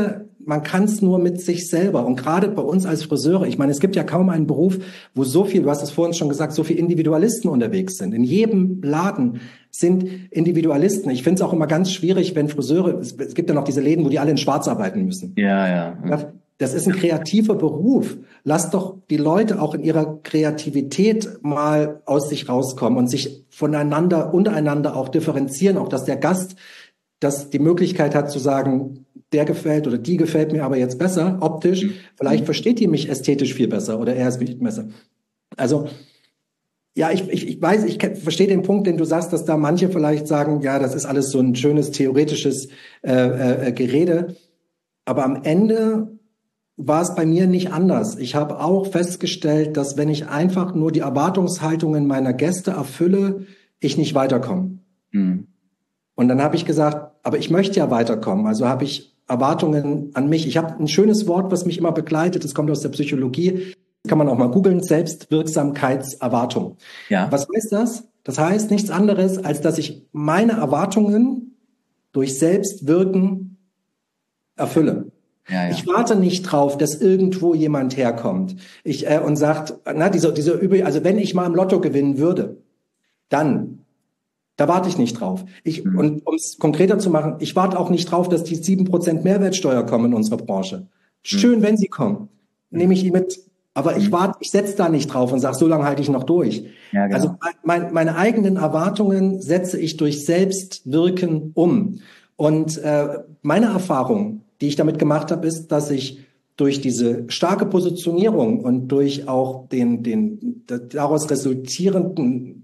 man kann es nur mit sich selber. Und gerade bei uns als Friseure, ich meine, es gibt ja kaum einen Beruf, wo so viel, du hast es vorhin schon gesagt, so viele Individualisten unterwegs sind. In jedem Laden sind Individualisten. Ich finde es auch immer ganz schwierig, wenn Friseure, es gibt ja noch diese Läden, wo die alle in Schwarz arbeiten müssen. Ja. Das ist ein kreativer Beruf. Lass doch die Leute auch in ihrer Kreativität mal aus sich rauskommen und sich untereinander auch differenzieren, auch dass der Gast die Möglichkeit hat zu sagen, der gefällt oder die gefällt mir aber jetzt besser, optisch. Vielleicht versteht die mich ästhetisch viel besser oder er ist mich besser. Also, ja, ich weiß, ich verstehe den Punkt, den du sagst, dass da manche vielleicht sagen, ja, das ist alles so ein schönes theoretisches Gerede. Aber am Ende war es bei mir nicht anders. Ich habe auch festgestellt, dass wenn ich einfach nur die Erwartungshaltungen meiner Gäste erfülle, ich nicht weiterkomme. Und dann habe ich gesagt, aber ich möchte ja weiterkommen. Also habe ich Erwartungen an mich. Ich habe ein schönes Wort, was mich immer begleitet. Das kommt aus der Psychologie. Das kann man auch mal googeln. Selbstwirksamkeitserwartung. Ja. Was heißt das? Das heißt nichts anderes, als dass ich meine Erwartungen durch Selbstwirken erfülle. Ja. Ich warte nicht drauf, dass irgendwo jemand herkommt und sagt, also wenn ich mal im Lotto gewinnen würde, dann, da warte ich nicht drauf. Und um es konkreter zu machen, ich warte auch nicht drauf, dass die 7% Mehrwertsteuer kommen in unserer Branche. Schön, wenn sie kommen, nehme ich die mit. Aber ich setze da nicht drauf und sage, so lange halte ich noch durch. Ja, genau. Also meine eigenen Erwartungen setze ich durch Selbstwirken um. Und meine Erfahrung, die ich damit gemacht habe, ist, dass ich durch diese starke Positionierung und durch auch den daraus resultierenden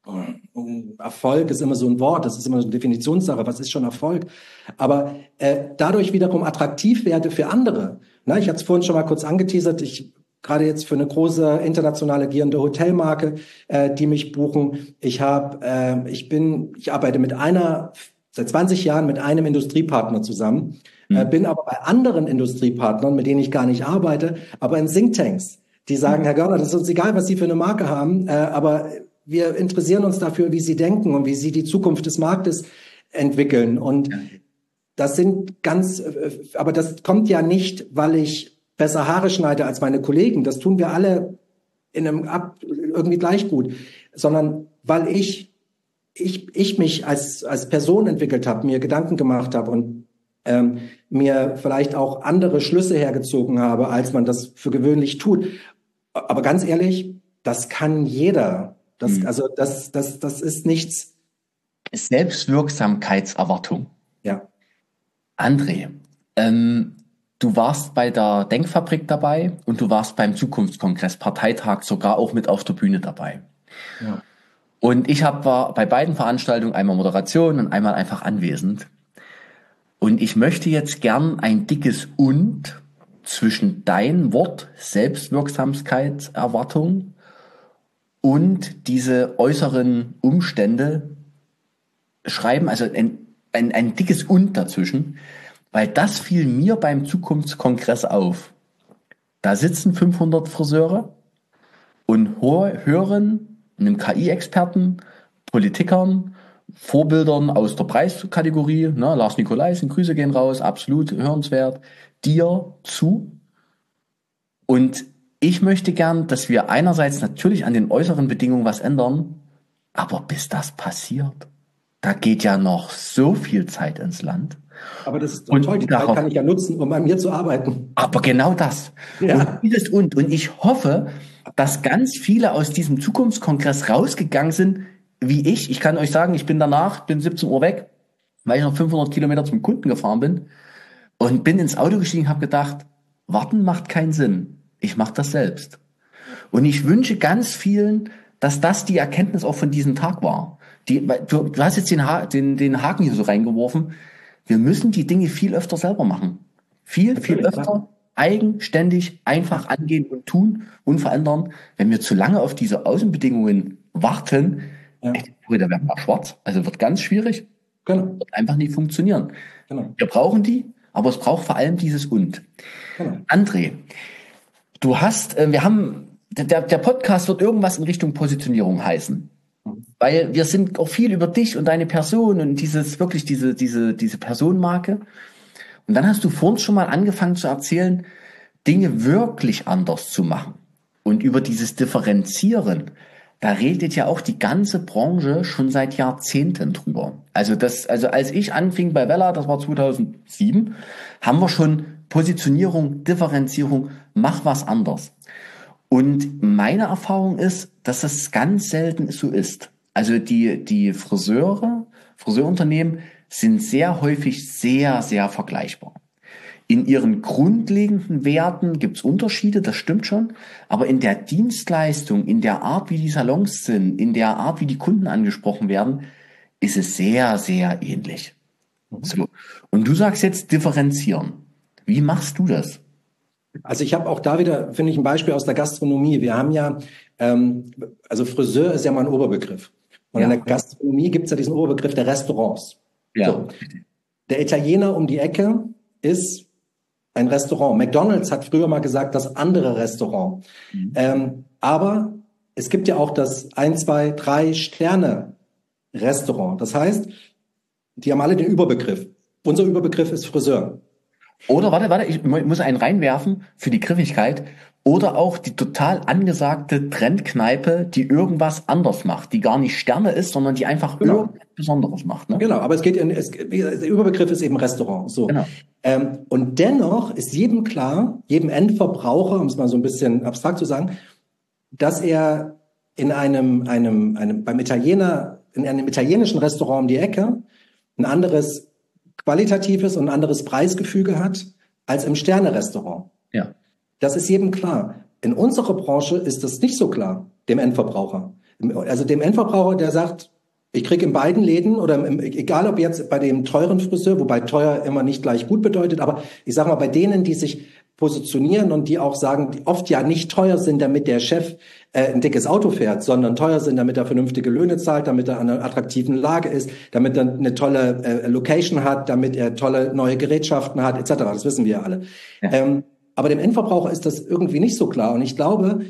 Erfolg ist immer so ein Wort, das ist immer so eine Definitionssache, was ist schon Erfolg? Aber dadurch wiederum attraktiv werde für andere. Na, ich hatte es vorhin schon mal kurz angeteasert, gerade jetzt für eine große international agierende Hotelmarke, die mich buchen. Ich arbeite seit 20 Jahren mit einem Industriepartner zusammen. Bin aber bei anderen Industriepartnern, mit denen ich gar nicht arbeite, aber in Thinktanks, die sagen, Herr Görner, das ist uns egal, was Sie für eine Marke haben, aber wir interessieren uns dafür, wie Sie denken und wie Sie die Zukunft des Marktes entwickeln. Und das aber das kommt ja nicht, weil ich besser Haare schneide als meine Kollegen. Das tun wir alle irgendwie gleich gut, sondern weil ich mich als Person entwickelt habe, mir Gedanken gemacht habe und mir vielleicht auch andere Schlüsse hergezogen habe, als man das für gewöhnlich tut. Aber ganz ehrlich, das kann jeder. Das ist nichts. Selbstwirksamkeitserwartung. Ja. André, du warst bei der Denkfabrik dabei und du warst beim Zukunftskongress Parteitag sogar auch mit auf der Bühne dabei. Ja. Und ich war bei beiden Veranstaltungen einmal Moderation und einmal einfach anwesend. Und ich möchte jetzt gern ein dickes Und zwischen dein Wort Selbstwirksamkeitserwartung und diese äußeren Umstände schreiben, also ein dickes Und dazwischen, weil das fiel mir beim Zukunftskongress auf. Da sitzen 500 Friseure und hören einem KI-Experten, Politikern, Vorbildern aus der Preiskategorie, Lars Nicolaißen, Grüße gehen raus, absolut hörenswert, dir zu. Und ich möchte gern, dass wir einerseits natürlich an den äußeren Bedingungen was ändern, aber bis das passiert, da geht ja noch so viel Zeit ins Land. Aber das ist doch toll, die Zeit kann ich ja nutzen, um an mir zu arbeiten. Aber genau das. Ja. Und ich hoffe, dass ganz viele aus diesem Zukunftskongress rausgegangen sind, wie ich. Ich kann euch sagen, ich bin 17 Uhr weg, weil ich noch 500 Kilometer zum Kunden gefahren bin und bin ins Auto gestiegen, habe gedacht, warten macht keinen Sinn. Ich mache das selbst. Und ich wünsche ganz vielen, dass das die Erkenntnis auch von diesem Tag war. Du hast jetzt den Haken hier so reingeworfen. Wir müssen die Dinge viel öfter selber machen. Viel öfter eigenständig einfach angehen und tun und verändern. Wenn wir zu lange auf diese Außenbedingungen warten, da werden wir schwarz. Also wird ganz schwierig. Genau. Wird einfach nicht funktionieren. Genau. Wir brauchen die, aber es braucht vor allem dieses Und. Genau. André, der Podcast wird irgendwas in Richtung Positionierung heißen. Weil wir sind auch viel über dich und deine Person und diese Personenmarke. Und dann hast du vorhin schon mal angefangen zu erzählen, Dinge wirklich anders zu machen. Und über dieses Differenzieren, da redet ja auch die ganze Branche schon seit Jahrzehnten drüber. Also als ich anfing bei Vella, das war 2007, haben wir schon Positionierung, Differenzierung, mach was anders. Und meine Erfahrung ist, dass das ganz selten so ist. Also die Friseurunternehmen sind sehr häufig sehr, sehr vergleichbar. In ihren grundlegenden Werten gibt's Unterschiede, das stimmt schon, aber in der Dienstleistung, in der Art, wie die Salons sind, in der Art, wie die Kunden angesprochen werden, ist es sehr, sehr ähnlich. So. Und du sagst jetzt differenzieren. Wie machst du das? Also ich habe auch da wieder, finde ich, ein Beispiel aus der Gastronomie. Wir haben ja, also Friseur ist ja mal ein Oberbegriff. Und in der Gastronomie gibt es ja diesen Oberbegriff der Restaurants. Ja. So. Der Italiener um die Ecke ist ein Restaurant. McDonald's hat früher mal gesagt, das andere Restaurant. Aber es gibt ja auch das 1, 2, 3 Sterne Restaurant. Das heißt, die haben alle den Überbegriff. Unser Überbegriff ist Friseur. Oder warte, ich muss einen reinwerfen für die Griffigkeit. Oder auch die total angesagte Trendkneipe, die irgendwas anders macht, die gar nicht Sterne ist, sondern die einfach irgendwas Besonderes macht. Ne? Genau, aber der Überbegriff ist eben Restaurant. So. Genau. Und dennoch ist jedem klar, jedem Endverbraucher, um es mal so ein bisschen abstrakt zu sagen, dass er in beim Italiener, in einem italienischen Restaurant um die Ecke ein anderes qualitatives und ein anderes Preisgefüge hat als im Sterne-Restaurant. Ja. Das ist jedem klar. In unserer Branche ist das nicht so klar, dem Endverbraucher. Also dem Endverbraucher, der sagt, ich kriege in beiden Läden oder egal ob jetzt bei dem teuren Friseur, wobei teuer immer nicht gleich gut bedeutet, aber ich sage mal bei denen, die sich positionieren und die auch sagen, die oft ja nicht teuer sind, damit der Chef ein dickes Auto fährt, sondern teuer sind, damit er vernünftige Löhne zahlt, damit er an einer attraktiven Lage ist, damit er eine tolle Location hat, damit er tolle neue Gerätschaften hat, etc. Das wissen wir ja alle. Ja. Aber dem Endverbraucher ist das irgendwie nicht so klar. Und ich glaube,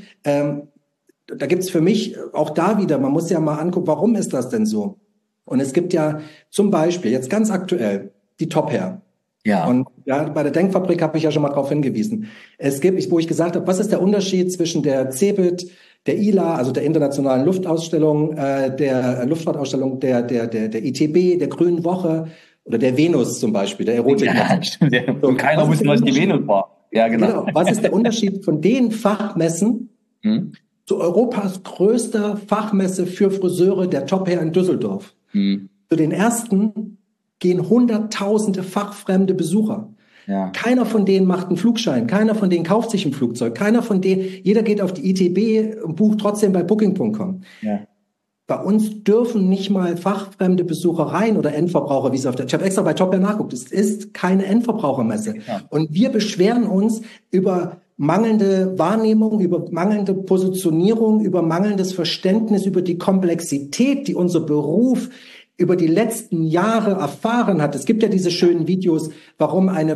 da gibt's für mich auch da wieder, man muss ja mal angucken, warum ist das denn so? Und es gibt ja zum Beispiel jetzt ganz aktuell die Top Hair. Ja. Und ja, bei der Denkfabrik habe ich ja schon mal darauf hingewiesen. Es gibt, wo ich gesagt habe, was ist der Unterschied zwischen der CeBIT, der ILA, also der internationalen Luftausstellung, der Luftfahrtausstellung, der ITB, der Grünen Woche oder der Venus zum Beispiel, der Erotik. Ja, stimmt. Ja. Und keiner wusste, was die Venus war. Ja, genau. Was ist der Unterschied von den Fachmessen zu Europas größter Fachmesse für Friseure, der Top Hair in Düsseldorf? Zu den ersten gehen hunderttausende fachfremde Besucher. Ja. Keiner von denen macht einen Flugschein, keiner von denen kauft sich ein Flugzeug, keiner von denen, jeder geht auf die ITB und bucht trotzdem bei Booking.com. Ja. Bei uns dürfen nicht mal fachfremde Besucher rein oder Endverbraucher, wie es ich habe extra bei Top Hair nachgeguckt, es ist keine Endverbrauchermesse. Ja. Und wir beschweren uns über mangelnde Wahrnehmung, über mangelnde Positionierung, über mangelndes Verständnis, über die Komplexität, die unser Beruf über die letzten Jahre erfahren hat. Es gibt ja diese schönen Videos, warum eine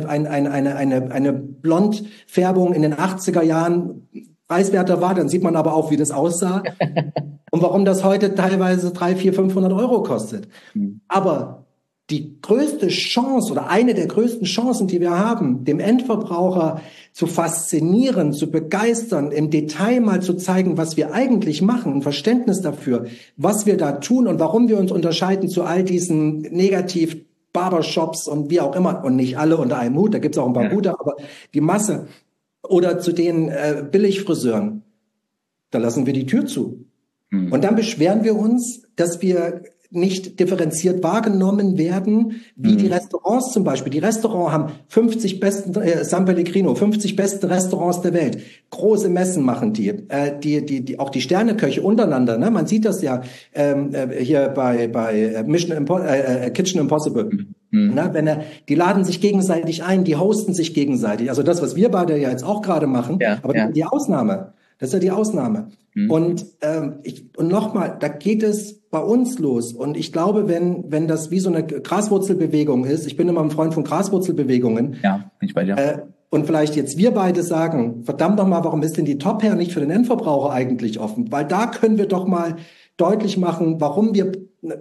Blondfärbung in den 80er Jahren preiswerter war. Dann sieht man aber auch, wie das aussah. Und warum das heute teilweise 300, 400, 500 Euro kostet. Aber die größte Chance oder eine der größten Chancen, die wir haben, dem Endverbraucher zu faszinieren, zu begeistern, im Detail mal zu zeigen, was wir eigentlich machen, ein Verständnis dafür, was wir da tun und warum wir uns unterscheiden zu all diesen Negativ-Barbershops und wie auch immer, und nicht alle unter einem Hut, da gibt's auch ein paar gute, aber die Masse, oder zu den Billigfriseuren, da lassen wir die Tür zu. Und dann beschweren wir uns, dass wir nicht differenziert wahrgenommen werden, wie die Restaurants zum Beispiel. Die Restaurants haben 50 besten, San Pellegrino, 50 besten Restaurants der Welt. Große Messen machen die auch die Sterneköche untereinander, ne? Man sieht das ja hier bei Kitchen Impossible. Na, die laden sich gegenseitig ein, die hosten sich gegenseitig. Also das, was wir beide ja jetzt auch gerade machen, aber die Ausnahme. Das ist ja die Ausnahme. Und nochmal, da geht es bei uns los. Und ich glaube, wenn das wie so eine Graswurzelbewegung ist, ich bin immer ein Freund von Graswurzelbewegungen. Ja, bin ich bei dir. Und vielleicht jetzt wir beide sagen, verdammt noch mal, warum ist denn die Top Hair nicht für den Endverbraucher eigentlich offen? Weil da können wir doch mal deutlich machen, warum wir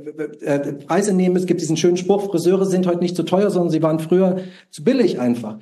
Preise nehmen. Es gibt diesen schönen Spruch, Friseure sind heute nicht zu teuer, sondern sie waren früher zu billig einfach.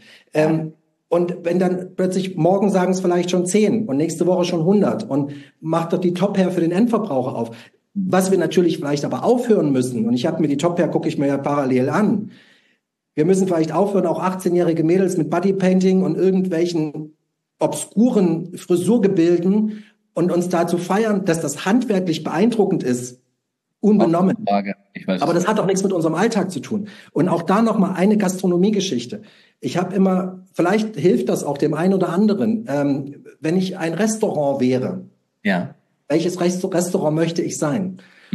Und wenn dann plötzlich morgen sagen es vielleicht schon 10 und nächste Woche schon 100 und macht doch die Top-Hair für den Endverbraucher auf. Was wir natürlich vielleicht aber aufhören müssen, und ich habe mir die Top-Hair, gucke ich mir ja parallel an, wir müssen vielleicht aufhören, auch 18-jährige Mädels mit Bodypainting und irgendwelchen obskuren Frisurgebilden und uns dazu feiern, dass das handwerklich beeindruckend ist, unbenommen. Aber das hat auch nichts mit unserem Alltag zu tun. Und auch da nochmal eine Gastronomiegeschichte. Ich habe immer, vielleicht hilft das auch dem einen oder anderen, wenn ich ein Restaurant wäre, welches Restaurant möchte ich sein?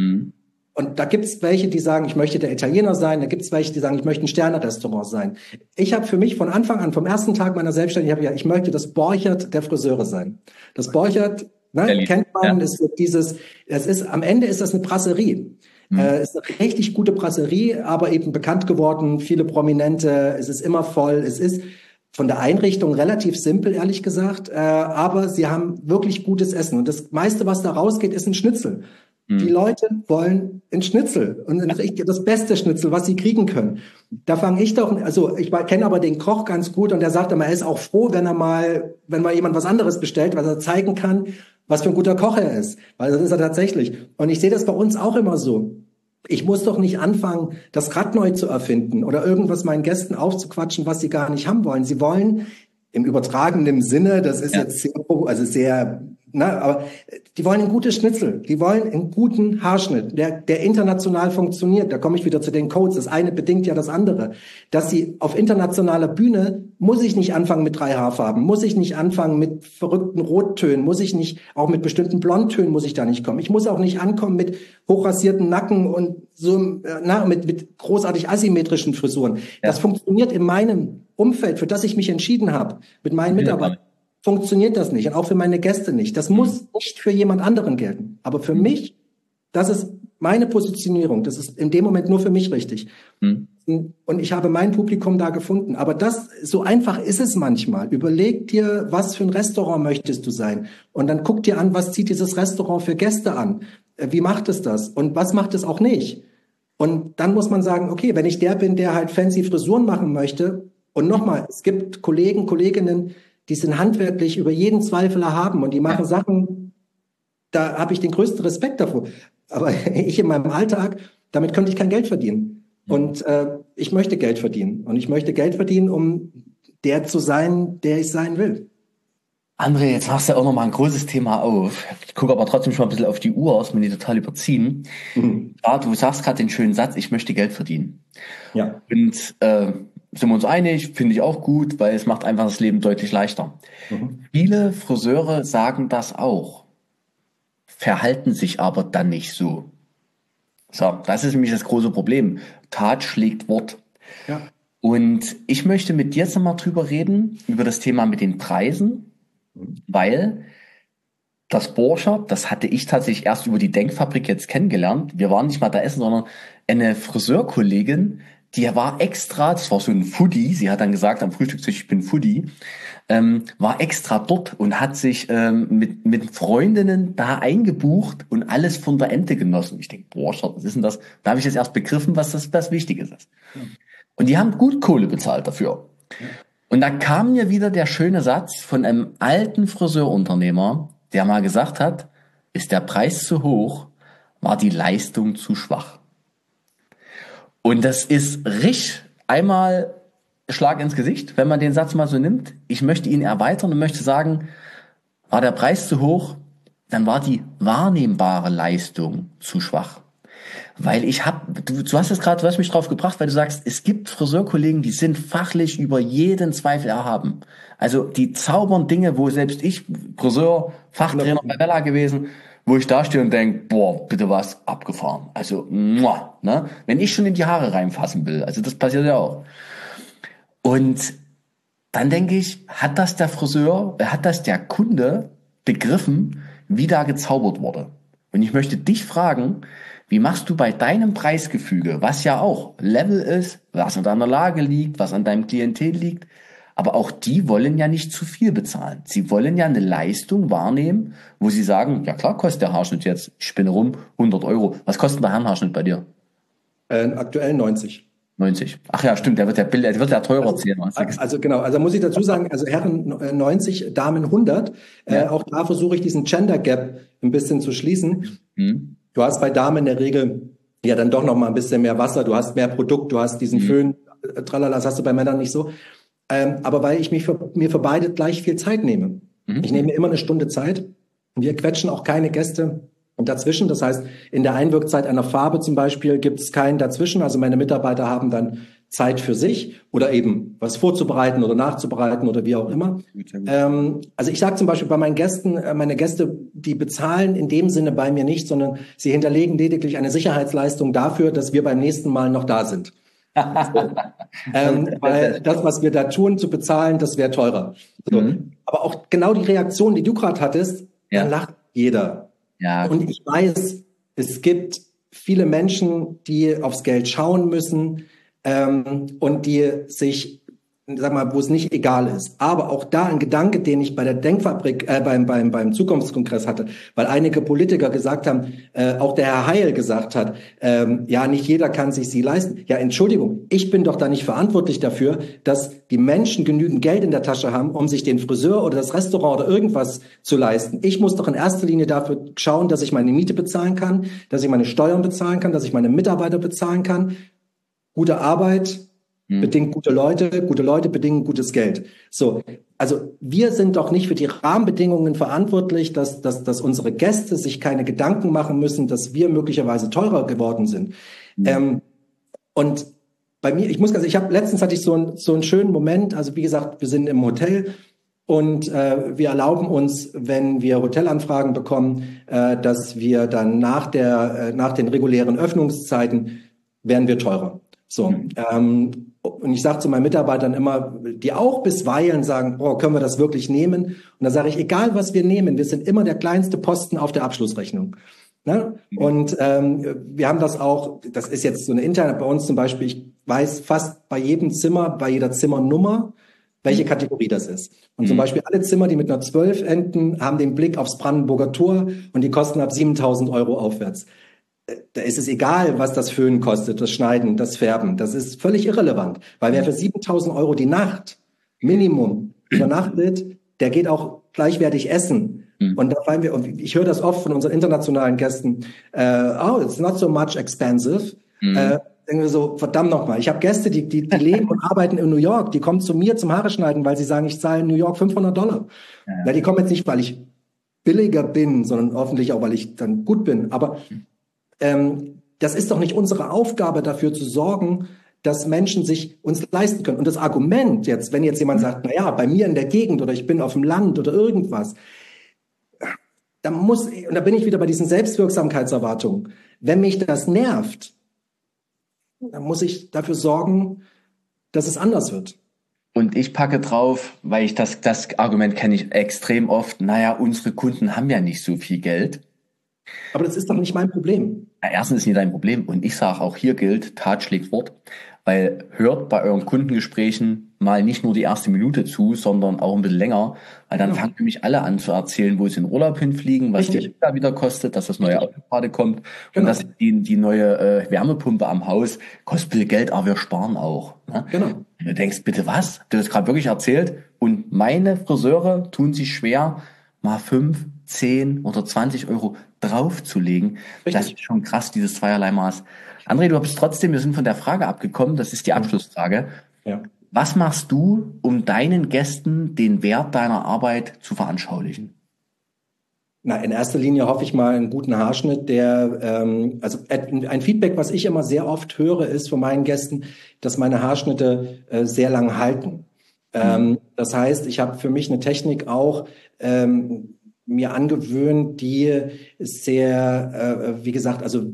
Und da gibt es welche, die sagen, ich möchte der Italiener sein. Da gibt es welche, die sagen, ich möchte ein Sterne-Restaurant sein. Ich habe für mich von Anfang an, vom ersten Tag meiner Selbstständigkeit, ich möchte das Borchert der Friseure sein. Das Borchert, kennt man, ist so am Ende ist das eine Brasserie. Ist eine richtig gute Brasserie, aber eben bekannt geworden, viele Prominente, es ist immer voll, es ist von der Einrichtung relativ simpel, ehrlich gesagt, aber sie haben wirklich gutes Essen. Und das meiste, was da rausgeht, ist ein Schnitzel. Die Leute wollen ein Schnitzel und das beste Schnitzel, was sie kriegen können. Da fange ich doch, also ich kenne aber den Koch ganz gut und der sagt immer, er ist auch froh, wenn mal jemand was anderes bestellt, weil er zeigen kann, was für ein guter Koch er ist. Weil das ist er tatsächlich. Und ich sehe das bei uns auch immer so. Ich muss doch nicht anfangen, das Rad neu zu erfinden oder irgendwas meinen Gästen aufzuquatschen, was sie gar nicht haben wollen. Sie wollen im übertragenen Sinne, das ist jetzt sehr, aber die wollen ein gutes Schnitzel. Die wollen einen guten Haarschnitt, der international funktioniert. Da komme ich wieder zu den Codes. Das eine bedingt ja das andere. Dass sie auf internationaler Bühne, muss ich nicht anfangen mit 3 Haarfarben, muss ich nicht anfangen mit verrückten Rottönen, muss ich nicht, auch mit bestimmten Blondtönen muss ich da nicht kommen. Ich muss auch nicht ankommen mit hochrasierten Nacken und so, mit großartig asymmetrischen Frisuren. Das funktioniert in meinem Umfeld, für das ich mich entschieden habe, mit meinen Mitarbeitern. Funktioniert das nicht und auch für meine Gäste nicht. Das muss nicht für jemand anderen gelten. Aber für mich, das ist meine Positionierung. Das ist in dem Moment nur für mich richtig. Und ich habe mein Publikum da gefunden. Aber so einfach ist es manchmal. Überleg dir, was für ein Restaurant möchtest du sein? Und dann guck dir an, was zieht dieses Restaurant für Gäste an? Wie macht es das? Und was macht es auch nicht? Und dann muss man sagen, okay, wenn ich der bin, der halt fancy Frisuren machen möchte, und nochmal, es gibt Kollegen, Kolleginnen, die sind handwerklich über jeden Zweifel erhaben und die machen Sachen, da habe ich den größten Respekt davor. Aber ich in meinem Alltag, damit könnte ich kein Geld verdienen. Und ich möchte Geld verdienen. Und ich möchte Geld verdienen, um der zu sein, der ich sein will. André, jetzt machst du auch nochmal ein großes Thema auf. Ich gucke aber trotzdem schon mal ein bisschen auf die Uhr aus, wenn die total überziehen. Ja, du sagst gerade den schönen Satz, ich möchte Geld verdienen. Ja. Und sind wir uns einig, finde ich auch gut, weil es macht einfach das Leben deutlich leichter. Viele Friseure sagen das auch, verhalten sich aber dann nicht so. So, das ist nämlich das große Problem. Tat schlägt Wort. Ja. Und ich möchte mit dir jetzt nochmal drüber reden, über das Thema mit den Preisen, weil das Borchert, das hatte ich tatsächlich erst über die Denkfabrik jetzt kennengelernt. Wir waren nicht mal da essen, sondern eine Friseurkollegin, die war extra, das war so ein Foodie, sie hat dann gesagt am Frühstückstisch, ich bin Foodie, war extra dort und hat sich mit Freundinnen da eingebucht und alles von der Ente genossen. Ich denke, boah, was ist denn das? Da habe ich jetzt erst begriffen, was das Wichtige ist. Ja. Und die haben gut Kohle bezahlt dafür. Ja. Und da kam mir wieder der schöne Satz von einem alten Friseurunternehmer, der mal gesagt hat, ist der Preis zu hoch, war die Leistung zu schwach. Und das ist richtig einmal Schlag ins Gesicht, wenn man den Satz mal so nimmt. Ich möchte ihn erweitern und möchte sagen, war der Preis zu hoch, dann war die wahrnehmbare Leistung zu schwach. Weil du hast mich drauf gebracht, weil du sagst, es gibt Friseurkollegen, die sind fachlich über jeden Zweifel erhaben. Also die zaubern Dinge, wo selbst ich, Friseur, Fachtrainer bei Bella gewesen, wo ich da stehe und denke, boah, bitte was, abgefahren. Also, ne? Wenn ich schon in die Haare reinfassen will, also das passiert ja auch. Und dann denke ich, hat das der Kunde begriffen, wie da gezaubert wurde? Und ich möchte dich fragen, wie machst du bei deinem Preisgefüge, was ja auch Level ist, was an deiner Lage liegt, was an deinem Klientel liegt, Aber auch die wollen ja nicht zu viel bezahlen. Sie wollen ja eine Leistung wahrnehmen, wo sie sagen, ja klar kostet der Haarschnitt jetzt, ich spinne rum, 100 Euro. Was kostet der Herrenhaarschnitt bei dir? Aktuell 90. 90. Ach ja, stimmt, der wird ja teurer zählen. Also genau, also muss ich dazu sagen, also Herren 90, Damen 100. Ja. Auch da versuche ich diesen Gender Gap ein bisschen zu schließen. Du hast bei Damen in der Regel ja dann doch noch mal ein bisschen mehr Wasser, du hast mehr Produkt, du hast diesen Föhn, tralala, das hast du bei Männern nicht so. Aber weil ich mir für beide gleich viel Zeit nehme. Ich nehme mir immer eine Stunde Zeit. Wir quetschen auch keine Gäste dazwischen. Das heißt, in der Einwirkzeit einer Farbe zum Beispiel gibt es keinen dazwischen. Also meine Mitarbeiter haben dann Zeit für sich oder eben was vorzubereiten oder nachzubereiten oder wie auch immer. Also ich sage zum Beispiel bei meinen Gästen, meine Gäste, die bezahlen in dem Sinne bei mir nicht, sondern sie hinterlegen lediglich eine Sicherheitsleistung dafür, dass wir beim nächsten Mal noch da sind. Weil das, was wir da tun, zu bezahlen, das wäre teurer. So. Aber auch genau die Reaktion, die du gerade hattest, dann lacht jeder. Ja. Und ich weiß, es gibt viele Menschen, die aufs Geld schauen müssen und die sich, sag mal, wo es nicht egal ist. Aber auch da ein Gedanke, den ich bei der Denkfabrik, beim Zukunftskongress hatte, weil einige Politiker gesagt haben, auch der Herr Heil gesagt hat, ja, nicht jeder kann sich sie leisten. Ja, Entschuldigung, ich bin doch da nicht verantwortlich dafür, dass die Menschen genügend Geld in der Tasche haben, um sich den Friseur oder das Restaurant oder irgendwas zu leisten. Ich muss doch in erster Linie dafür schauen, dass ich meine Miete bezahlen kann, dass ich meine Steuern bezahlen kann, dass ich meine Mitarbeiter bezahlen kann. Gute Arbeit bedingt gute Leute bedingen gutes Geld. So, also wir sind doch nicht für die Rahmenbedingungen verantwortlich, dass unsere Gäste sich keine Gedanken machen müssen, dass wir möglicherweise teurer geworden sind. Und bei mir, letztens hatte ich so einen schönen Moment, also wie gesagt, wir sind im Hotel und wir erlauben uns, wenn wir Hotelanfragen bekommen, dass wir dann nach den regulären Öffnungszeiten werden wir teurer. So, und ich sage zu meinen Mitarbeitern immer, die auch bisweilen sagen, oh, können wir das wirklich nehmen? Und da sage ich, egal was wir nehmen, wir sind immer der kleinste Posten auf der Abschlussrechnung. Ne? Und wir haben das auch, das ist jetzt so eine interne bei uns zum Beispiel, ich weiß fast bei jedem Zimmer, bei jeder Zimmernummer, welche Kategorie das ist. Und zum Beispiel alle Zimmer, die mit einer 12 enden, haben den Blick aufs Brandenburger Tor und die kosten ab 7.000 Euro aufwärts. Da ist es egal, was das Föhnen kostet, das Schneiden, das Färben. Das ist völlig irrelevant, weil wer für 7.000 Euro die Nacht Minimum übernachtet, der geht auch gleichwertig essen. Und da fallen wir, und ich höre das oft von unseren internationalen Gästen, oh, it's not so much expensive. Denken wir so, verdammt nochmal, ich habe Gäste, die leben und arbeiten in New York, die kommen zu mir zum Haare schneiden, weil sie sagen, ich zahle in New York $500. Ja, die kommen jetzt nicht, weil ich billiger bin, sondern hoffentlich auch, weil ich dann gut bin. Aber das ist doch nicht unsere Aufgabe, dafür zu sorgen, dass Menschen sich uns leisten können. Und das Argument jetzt, wenn jetzt jemand sagt, na ja, bei mir in der Gegend oder ich bin auf dem Land oder irgendwas, und da bin ich wieder bei diesen Selbstwirksamkeitserwartungen. Wenn mich das nervt, dann muss ich dafür sorgen, dass es anders wird. Und ich packe drauf, weil das Argument kenne ich extrem oft, naja, unsere Kunden haben ja nicht so viel Geld. Aber das ist doch nicht mein Problem. Ja, erstens ist nicht dein Problem. Und ich sage, auch hier gilt, Tat schlägt Wort. Weil hört bei euren Kundengesprächen mal nicht nur die erste Minute zu, sondern auch ein bisschen länger. Weil dann fangen nämlich alle an zu erzählen, wo sie in Urlaub hinfliegen, was die da wieder kostet, dass das neue Auto gerade kommt. Und dass die neue Wärmepumpe am Haus kostet viel Geld, aber wir sparen auch. Ne? Genau. Und du denkst, bitte was? Du hast gerade wirklich erzählt. Und meine Friseure tun sich schwer, mal 5, 10 oder 20 Euro draufzulegen. Richtig. Das ist schon krass, dieses zweierlei Maß. André, du bist trotzdem, wir sind von der Frage abgekommen, das ist die Abschlussfrage. Ja. Was machst du, um deinen Gästen den Wert deiner Arbeit zu veranschaulichen? Na, in erster Linie hoffe ich mal einen guten Haarschnitt, also ein Feedback, was ich immer sehr oft höre, ist von meinen Gästen, dass meine Haarschnitte sehr lang halten. Das heißt, ich habe für mich eine Technik auch mir angewöhnt, die sehr, wie gesagt, also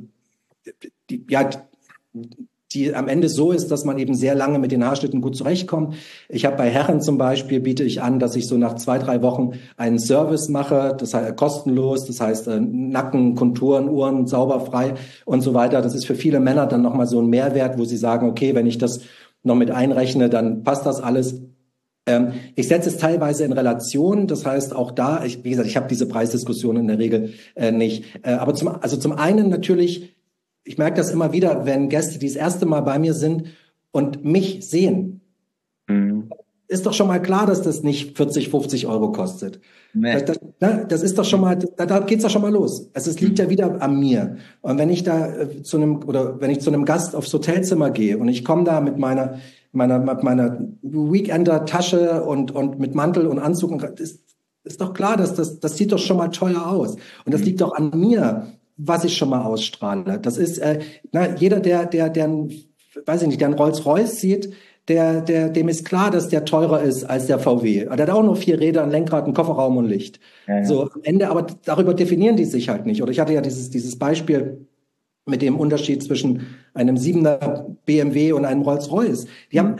die am Ende so ist, dass man eben sehr lange mit den Haarschnitten gut zurechtkommt. Ich habe bei Herren zum Beispiel, biete ich an, dass ich so nach 2, 3 Wochen einen Service mache, das heißt kostenlos, das heißt Nacken, Konturen, Uhren, sauberfrei und so weiter. Das ist für viele Männer dann nochmal so ein Mehrwert, wo sie sagen, okay, wenn ich das noch mit einrechne, dann passt das alles. Ich setze es teilweise in Relation, das heißt auch da, wie gesagt, ich habe diese Preisdiskussion in der Regel nicht. Aber zum einen natürlich, ich merke das immer wieder, wenn Gäste, die das erste Mal bei mir sind und mich sehen, ist doch schon mal klar, dass das nicht 40, 50 Euro kostet. Nee. Das ist doch schon mal, da geht's doch schon mal los. Es liegt ja wieder an mir. Und wenn ich da wenn ich zu einem Gast aufs Hotelzimmer gehe und ich komme da mit meiner Weekender-Tasche und mit Mantel und Anzug, ist doch klar, dass das sieht doch schon mal teuer aus. Und das liegt doch an mir, was ich schon mal ausstrahle. Das ist, jeder, der weiß ich nicht, der einen Rolls-Royce sieht, dem ist klar, dass der teurer ist als der VW. Der hat auch nur 4 Räder, ein Lenkrad, einen Kofferraum und Licht. Ja. So, am Ende, aber darüber definieren die sich halt nicht. Oder ich hatte ja dieses Beispiel mit dem Unterschied zwischen einem 7er BMW und einem Rolls-Royce. Die haben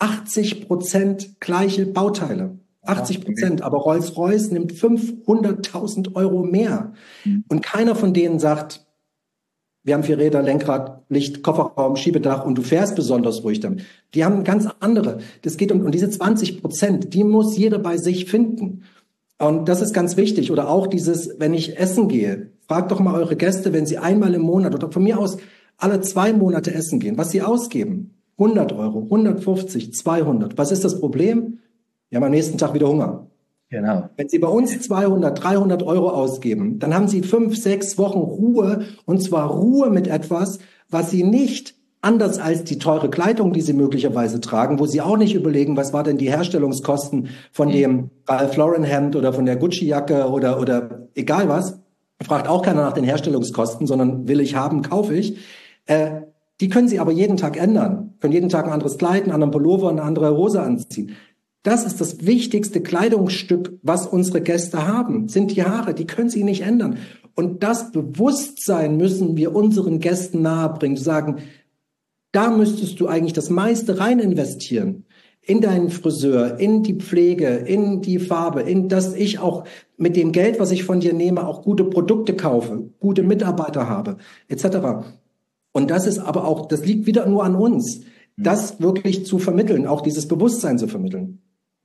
80% gleiche Bauteile. 80%. Aber Rolls-Royce nimmt 500.000 Euro mehr. Und keiner von denen sagt, wir haben 4 Räder, Lenkrad, Licht, Kofferraum, Schiebedach und du fährst besonders ruhig damit. Die haben ganz andere. Das geht um diese 20%, die muss jeder bei sich finden. Und das ist ganz wichtig. Oder auch wenn ich essen gehe, fragt doch mal eure Gäste, wenn sie einmal im Monat oder von mir aus alle 2 Monate essen gehen, was sie ausgeben. 100 Euro, 150, 200. Was ist das Problem? Wir haben am nächsten Tag wieder Hunger. Genau. Wenn Sie bei uns 200, 300 Euro ausgeben, dann haben Sie 5, 6 Wochen Ruhe, und zwar Ruhe mit etwas, was Sie nicht, anders als die teure Kleidung, die Sie möglicherweise tragen, wo Sie auch nicht überlegen, was war denn die Herstellungskosten von dem Ralph Lauren Hemd oder von der Gucci Jacke oder egal was, fragt auch keiner nach den Herstellungskosten, sondern will ich haben, kaufe ich. Die können Sie aber jeden Tag ändern, können jeden Tag ein anderes Kleid, einen anderen Pullover, eine andere Hose anziehen. Das ist das wichtigste Kleidungsstück, was unsere Gäste haben, sind die Haare. Die können sie nicht ändern. Und das Bewusstsein müssen wir unseren Gästen nahebringen, zu sagen, da müsstest du eigentlich das meiste rein investieren. In deinen Friseur, in die Pflege, in die Farbe, in dass ich auch mit dem Geld, was ich von dir nehme, auch gute Produkte kaufe, gute Mitarbeiter habe, etc. Und das ist aber auch, das liegt wieder nur an uns, das wirklich zu vermitteln, auch dieses Bewusstsein zu vermitteln.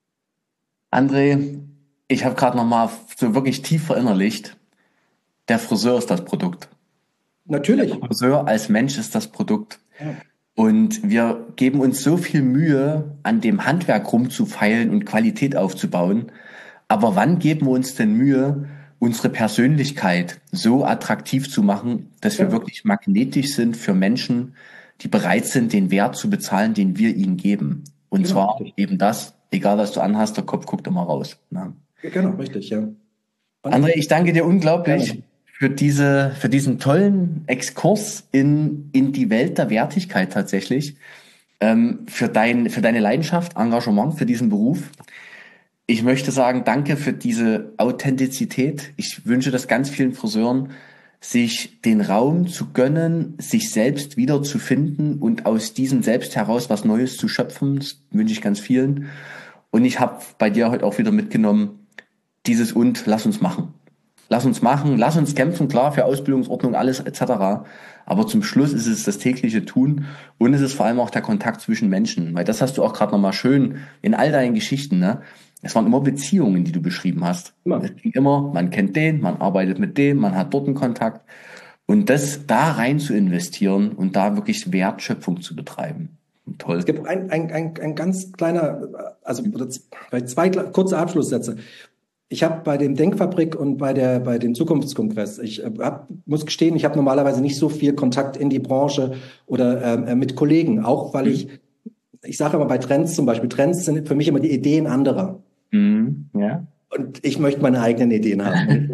André, ich habe gerade nochmal so wirklich tief verinnerlicht, der Friseur ist das Produkt. Natürlich. Der Friseur als Mensch ist das Produkt. Ja. Und wir geben uns so viel Mühe, an dem Handwerk rumzufeilen und Qualität aufzubauen. Aber wann geben wir uns denn Mühe, unsere Persönlichkeit so attraktiv zu machen, dass wir wirklich magnetisch sind für Menschen, die bereit sind, den Wert zu bezahlen, den wir ihnen geben. Und zwar eben das, egal was du anhast, der Kopf guckt immer raus. Ne? Genau, richtig, ja. Und André, ich danke dir unglaublich für diesen tollen Exkurs in die Welt der Wertigkeit tatsächlich, für deine Leidenschaft, Engagement für diesen Beruf. Ich möchte sagen, danke für diese Authentizität. Ich wünsche das ganz vielen Friseuren, sich den Raum zu gönnen, sich selbst wiederzufinden und aus diesem Selbst heraus was Neues zu schöpfen. Das wünsche ich ganz vielen. Und ich habe bei dir heute auch wieder mitgenommen, lass uns machen. Lass uns machen, lass uns kämpfen, klar, für Ausbildungsordnung, alles etc. Aber zum Schluss ist es das tägliche Tun und es ist vor allem auch der Kontakt zwischen Menschen. Weil das hast du auch gerade nochmal schön in all deinen Geschichten, ne? Es waren immer Beziehungen, die du beschrieben hast. Immer. Es ging immer, man kennt den, man arbeitet mit dem, man hat dort einen Kontakt. Und das da rein zu investieren und da wirklich Wertschöpfung zu betreiben. Toll. Es gibt ein ganz kleiner, also vielleicht 2 kurze Abschlusssätze. Ich habe bei dem Denkfabrik und bei dem Zukunftskongress, muss gestehen, ich habe normalerweise nicht so viel Kontakt in die Branche oder mit Kollegen, auch weil ich sage immer bei Trends zum Beispiel, Trends sind für mich immer die Ideen anderer. Ja. Und ich möchte meine eigenen Ideen haben.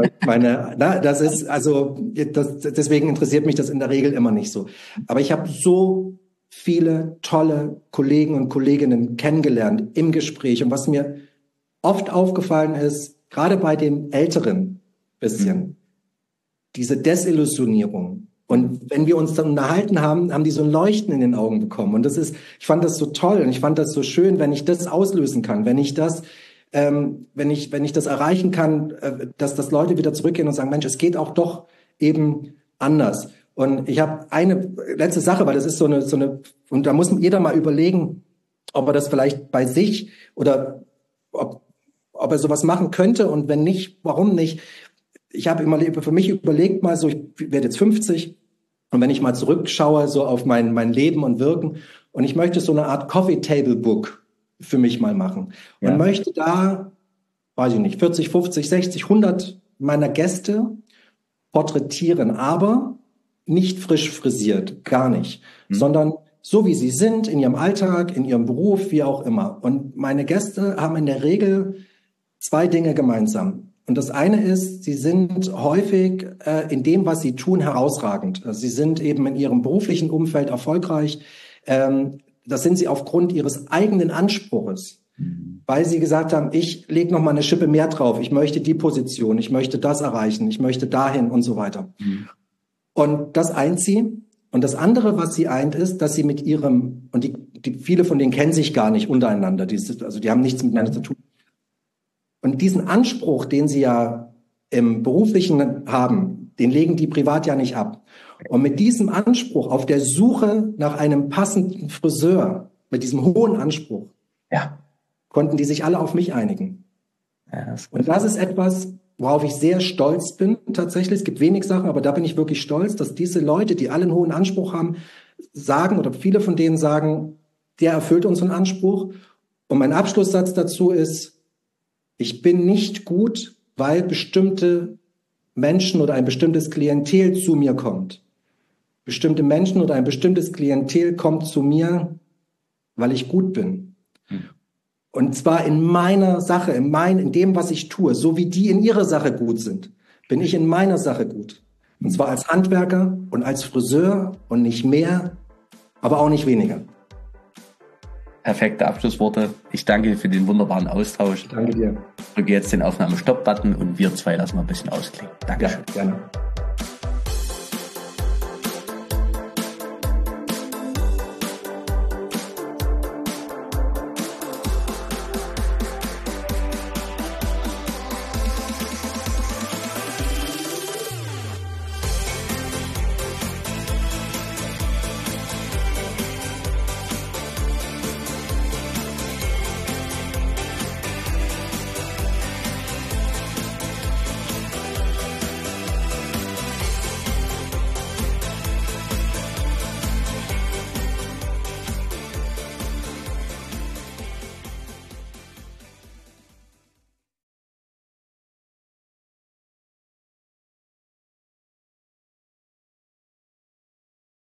Deswegen interessiert mich das in der Regel immer nicht so. Aber ich habe so viele tolle Kollegen und Kolleginnen kennengelernt im Gespräch. Und was mir oft aufgefallen ist, gerade bei den Älteren bisschen, diese Desillusionierung. Und wenn wir uns dann unterhalten haben, haben die so ein Leuchten in den Augen bekommen. Und ich fand das so toll und ich fand das so schön, wenn ich das auslösen kann, wenn ich das erreichen kann, dass Leute wieder zurückgehen und sagen, Mensch, es geht auch doch eben anders. Und ich habe eine letzte Sache, weil das ist so eine, und da muss jeder mal überlegen, ob er das vielleicht bei sich oder ob er sowas machen könnte und wenn nicht, warum nicht. Ich habe immer für mich überlegt mal so, ich werde jetzt 50 und wenn ich mal zurückschaue so auf mein Leben und Wirken und ich möchte so eine Art Coffee Table Book für mich mal machen und möchte da, weiß ich nicht, 40, 50, 60, 100 meiner Gäste porträtieren, aber nicht frisch frisiert, gar nicht, sondern so wie sie sind, in ihrem Alltag, in ihrem Beruf, wie auch immer. Und meine Gäste haben in der Regel 2 Dinge gemeinsam. Und das eine ist, sie sind häufig in dem, was sie tun, herausragend. Also sie sind eben in ihrem beruflichen Umfeld erfolgreich. Das sind sie aufgrund ihres eigenen Anspruches, weil sie gesagt haben, ich lege noch mal eine Schippe mehr drauf. Ich möchte die Position, ich möchte das erreichen, ich möchte dahin und so weiter. Und das eint sie. Und das andere, was sie eint, ist, dass sie mit ihrem, und viele von denen kennen sich gar nicht untereinander, die haben nichts miteinander zu tun. Und diesen Anspruch, den sie ja im Beruflichen haben, den legen die privat ja nicht ab. Und mit diesem Anspruch, auf der Suche nach einem passenden Friseur, mit diesem hohen Anspruch, konnten die sich alle auf mich einigen. Und das ist etwas, worauf ich sehr stolz bin tatsächlich. Es gibt wenig Sachen, aber da bin ich wirklich stolz, dass diese Leute, die alle einen hohen Anspruch haben, sagen, oder viele von denen sagen, der erfüllt unseren Anspruch. Und mein Abschlusssatz dazu ist, ich bin nicht gut, weil bestimmte Menschen oder ein bestimmtes Klientel zu mir kommt. Bestimmte Menschen oder ein bestimmtes Klientel kommt zu mir, weil ich gut bin. Und zwar in meiner Sache, in dem, was ich tue, so wie die in ihrer Sache gut sind, bin ich in meiner Sache gut. Und zwar als Handwerker und als Friseur und nicht mehr, aber auch nicht weniger. Perfekte Abschlussworte. Ich danke dir für den wunderbaren Austausch. Danke dir. Ich drücke jetzt den Aufnahme-Stop-Button und wir zwei lassen mal ein bisschen ausklingen. Dankeschön. Ja, gerne.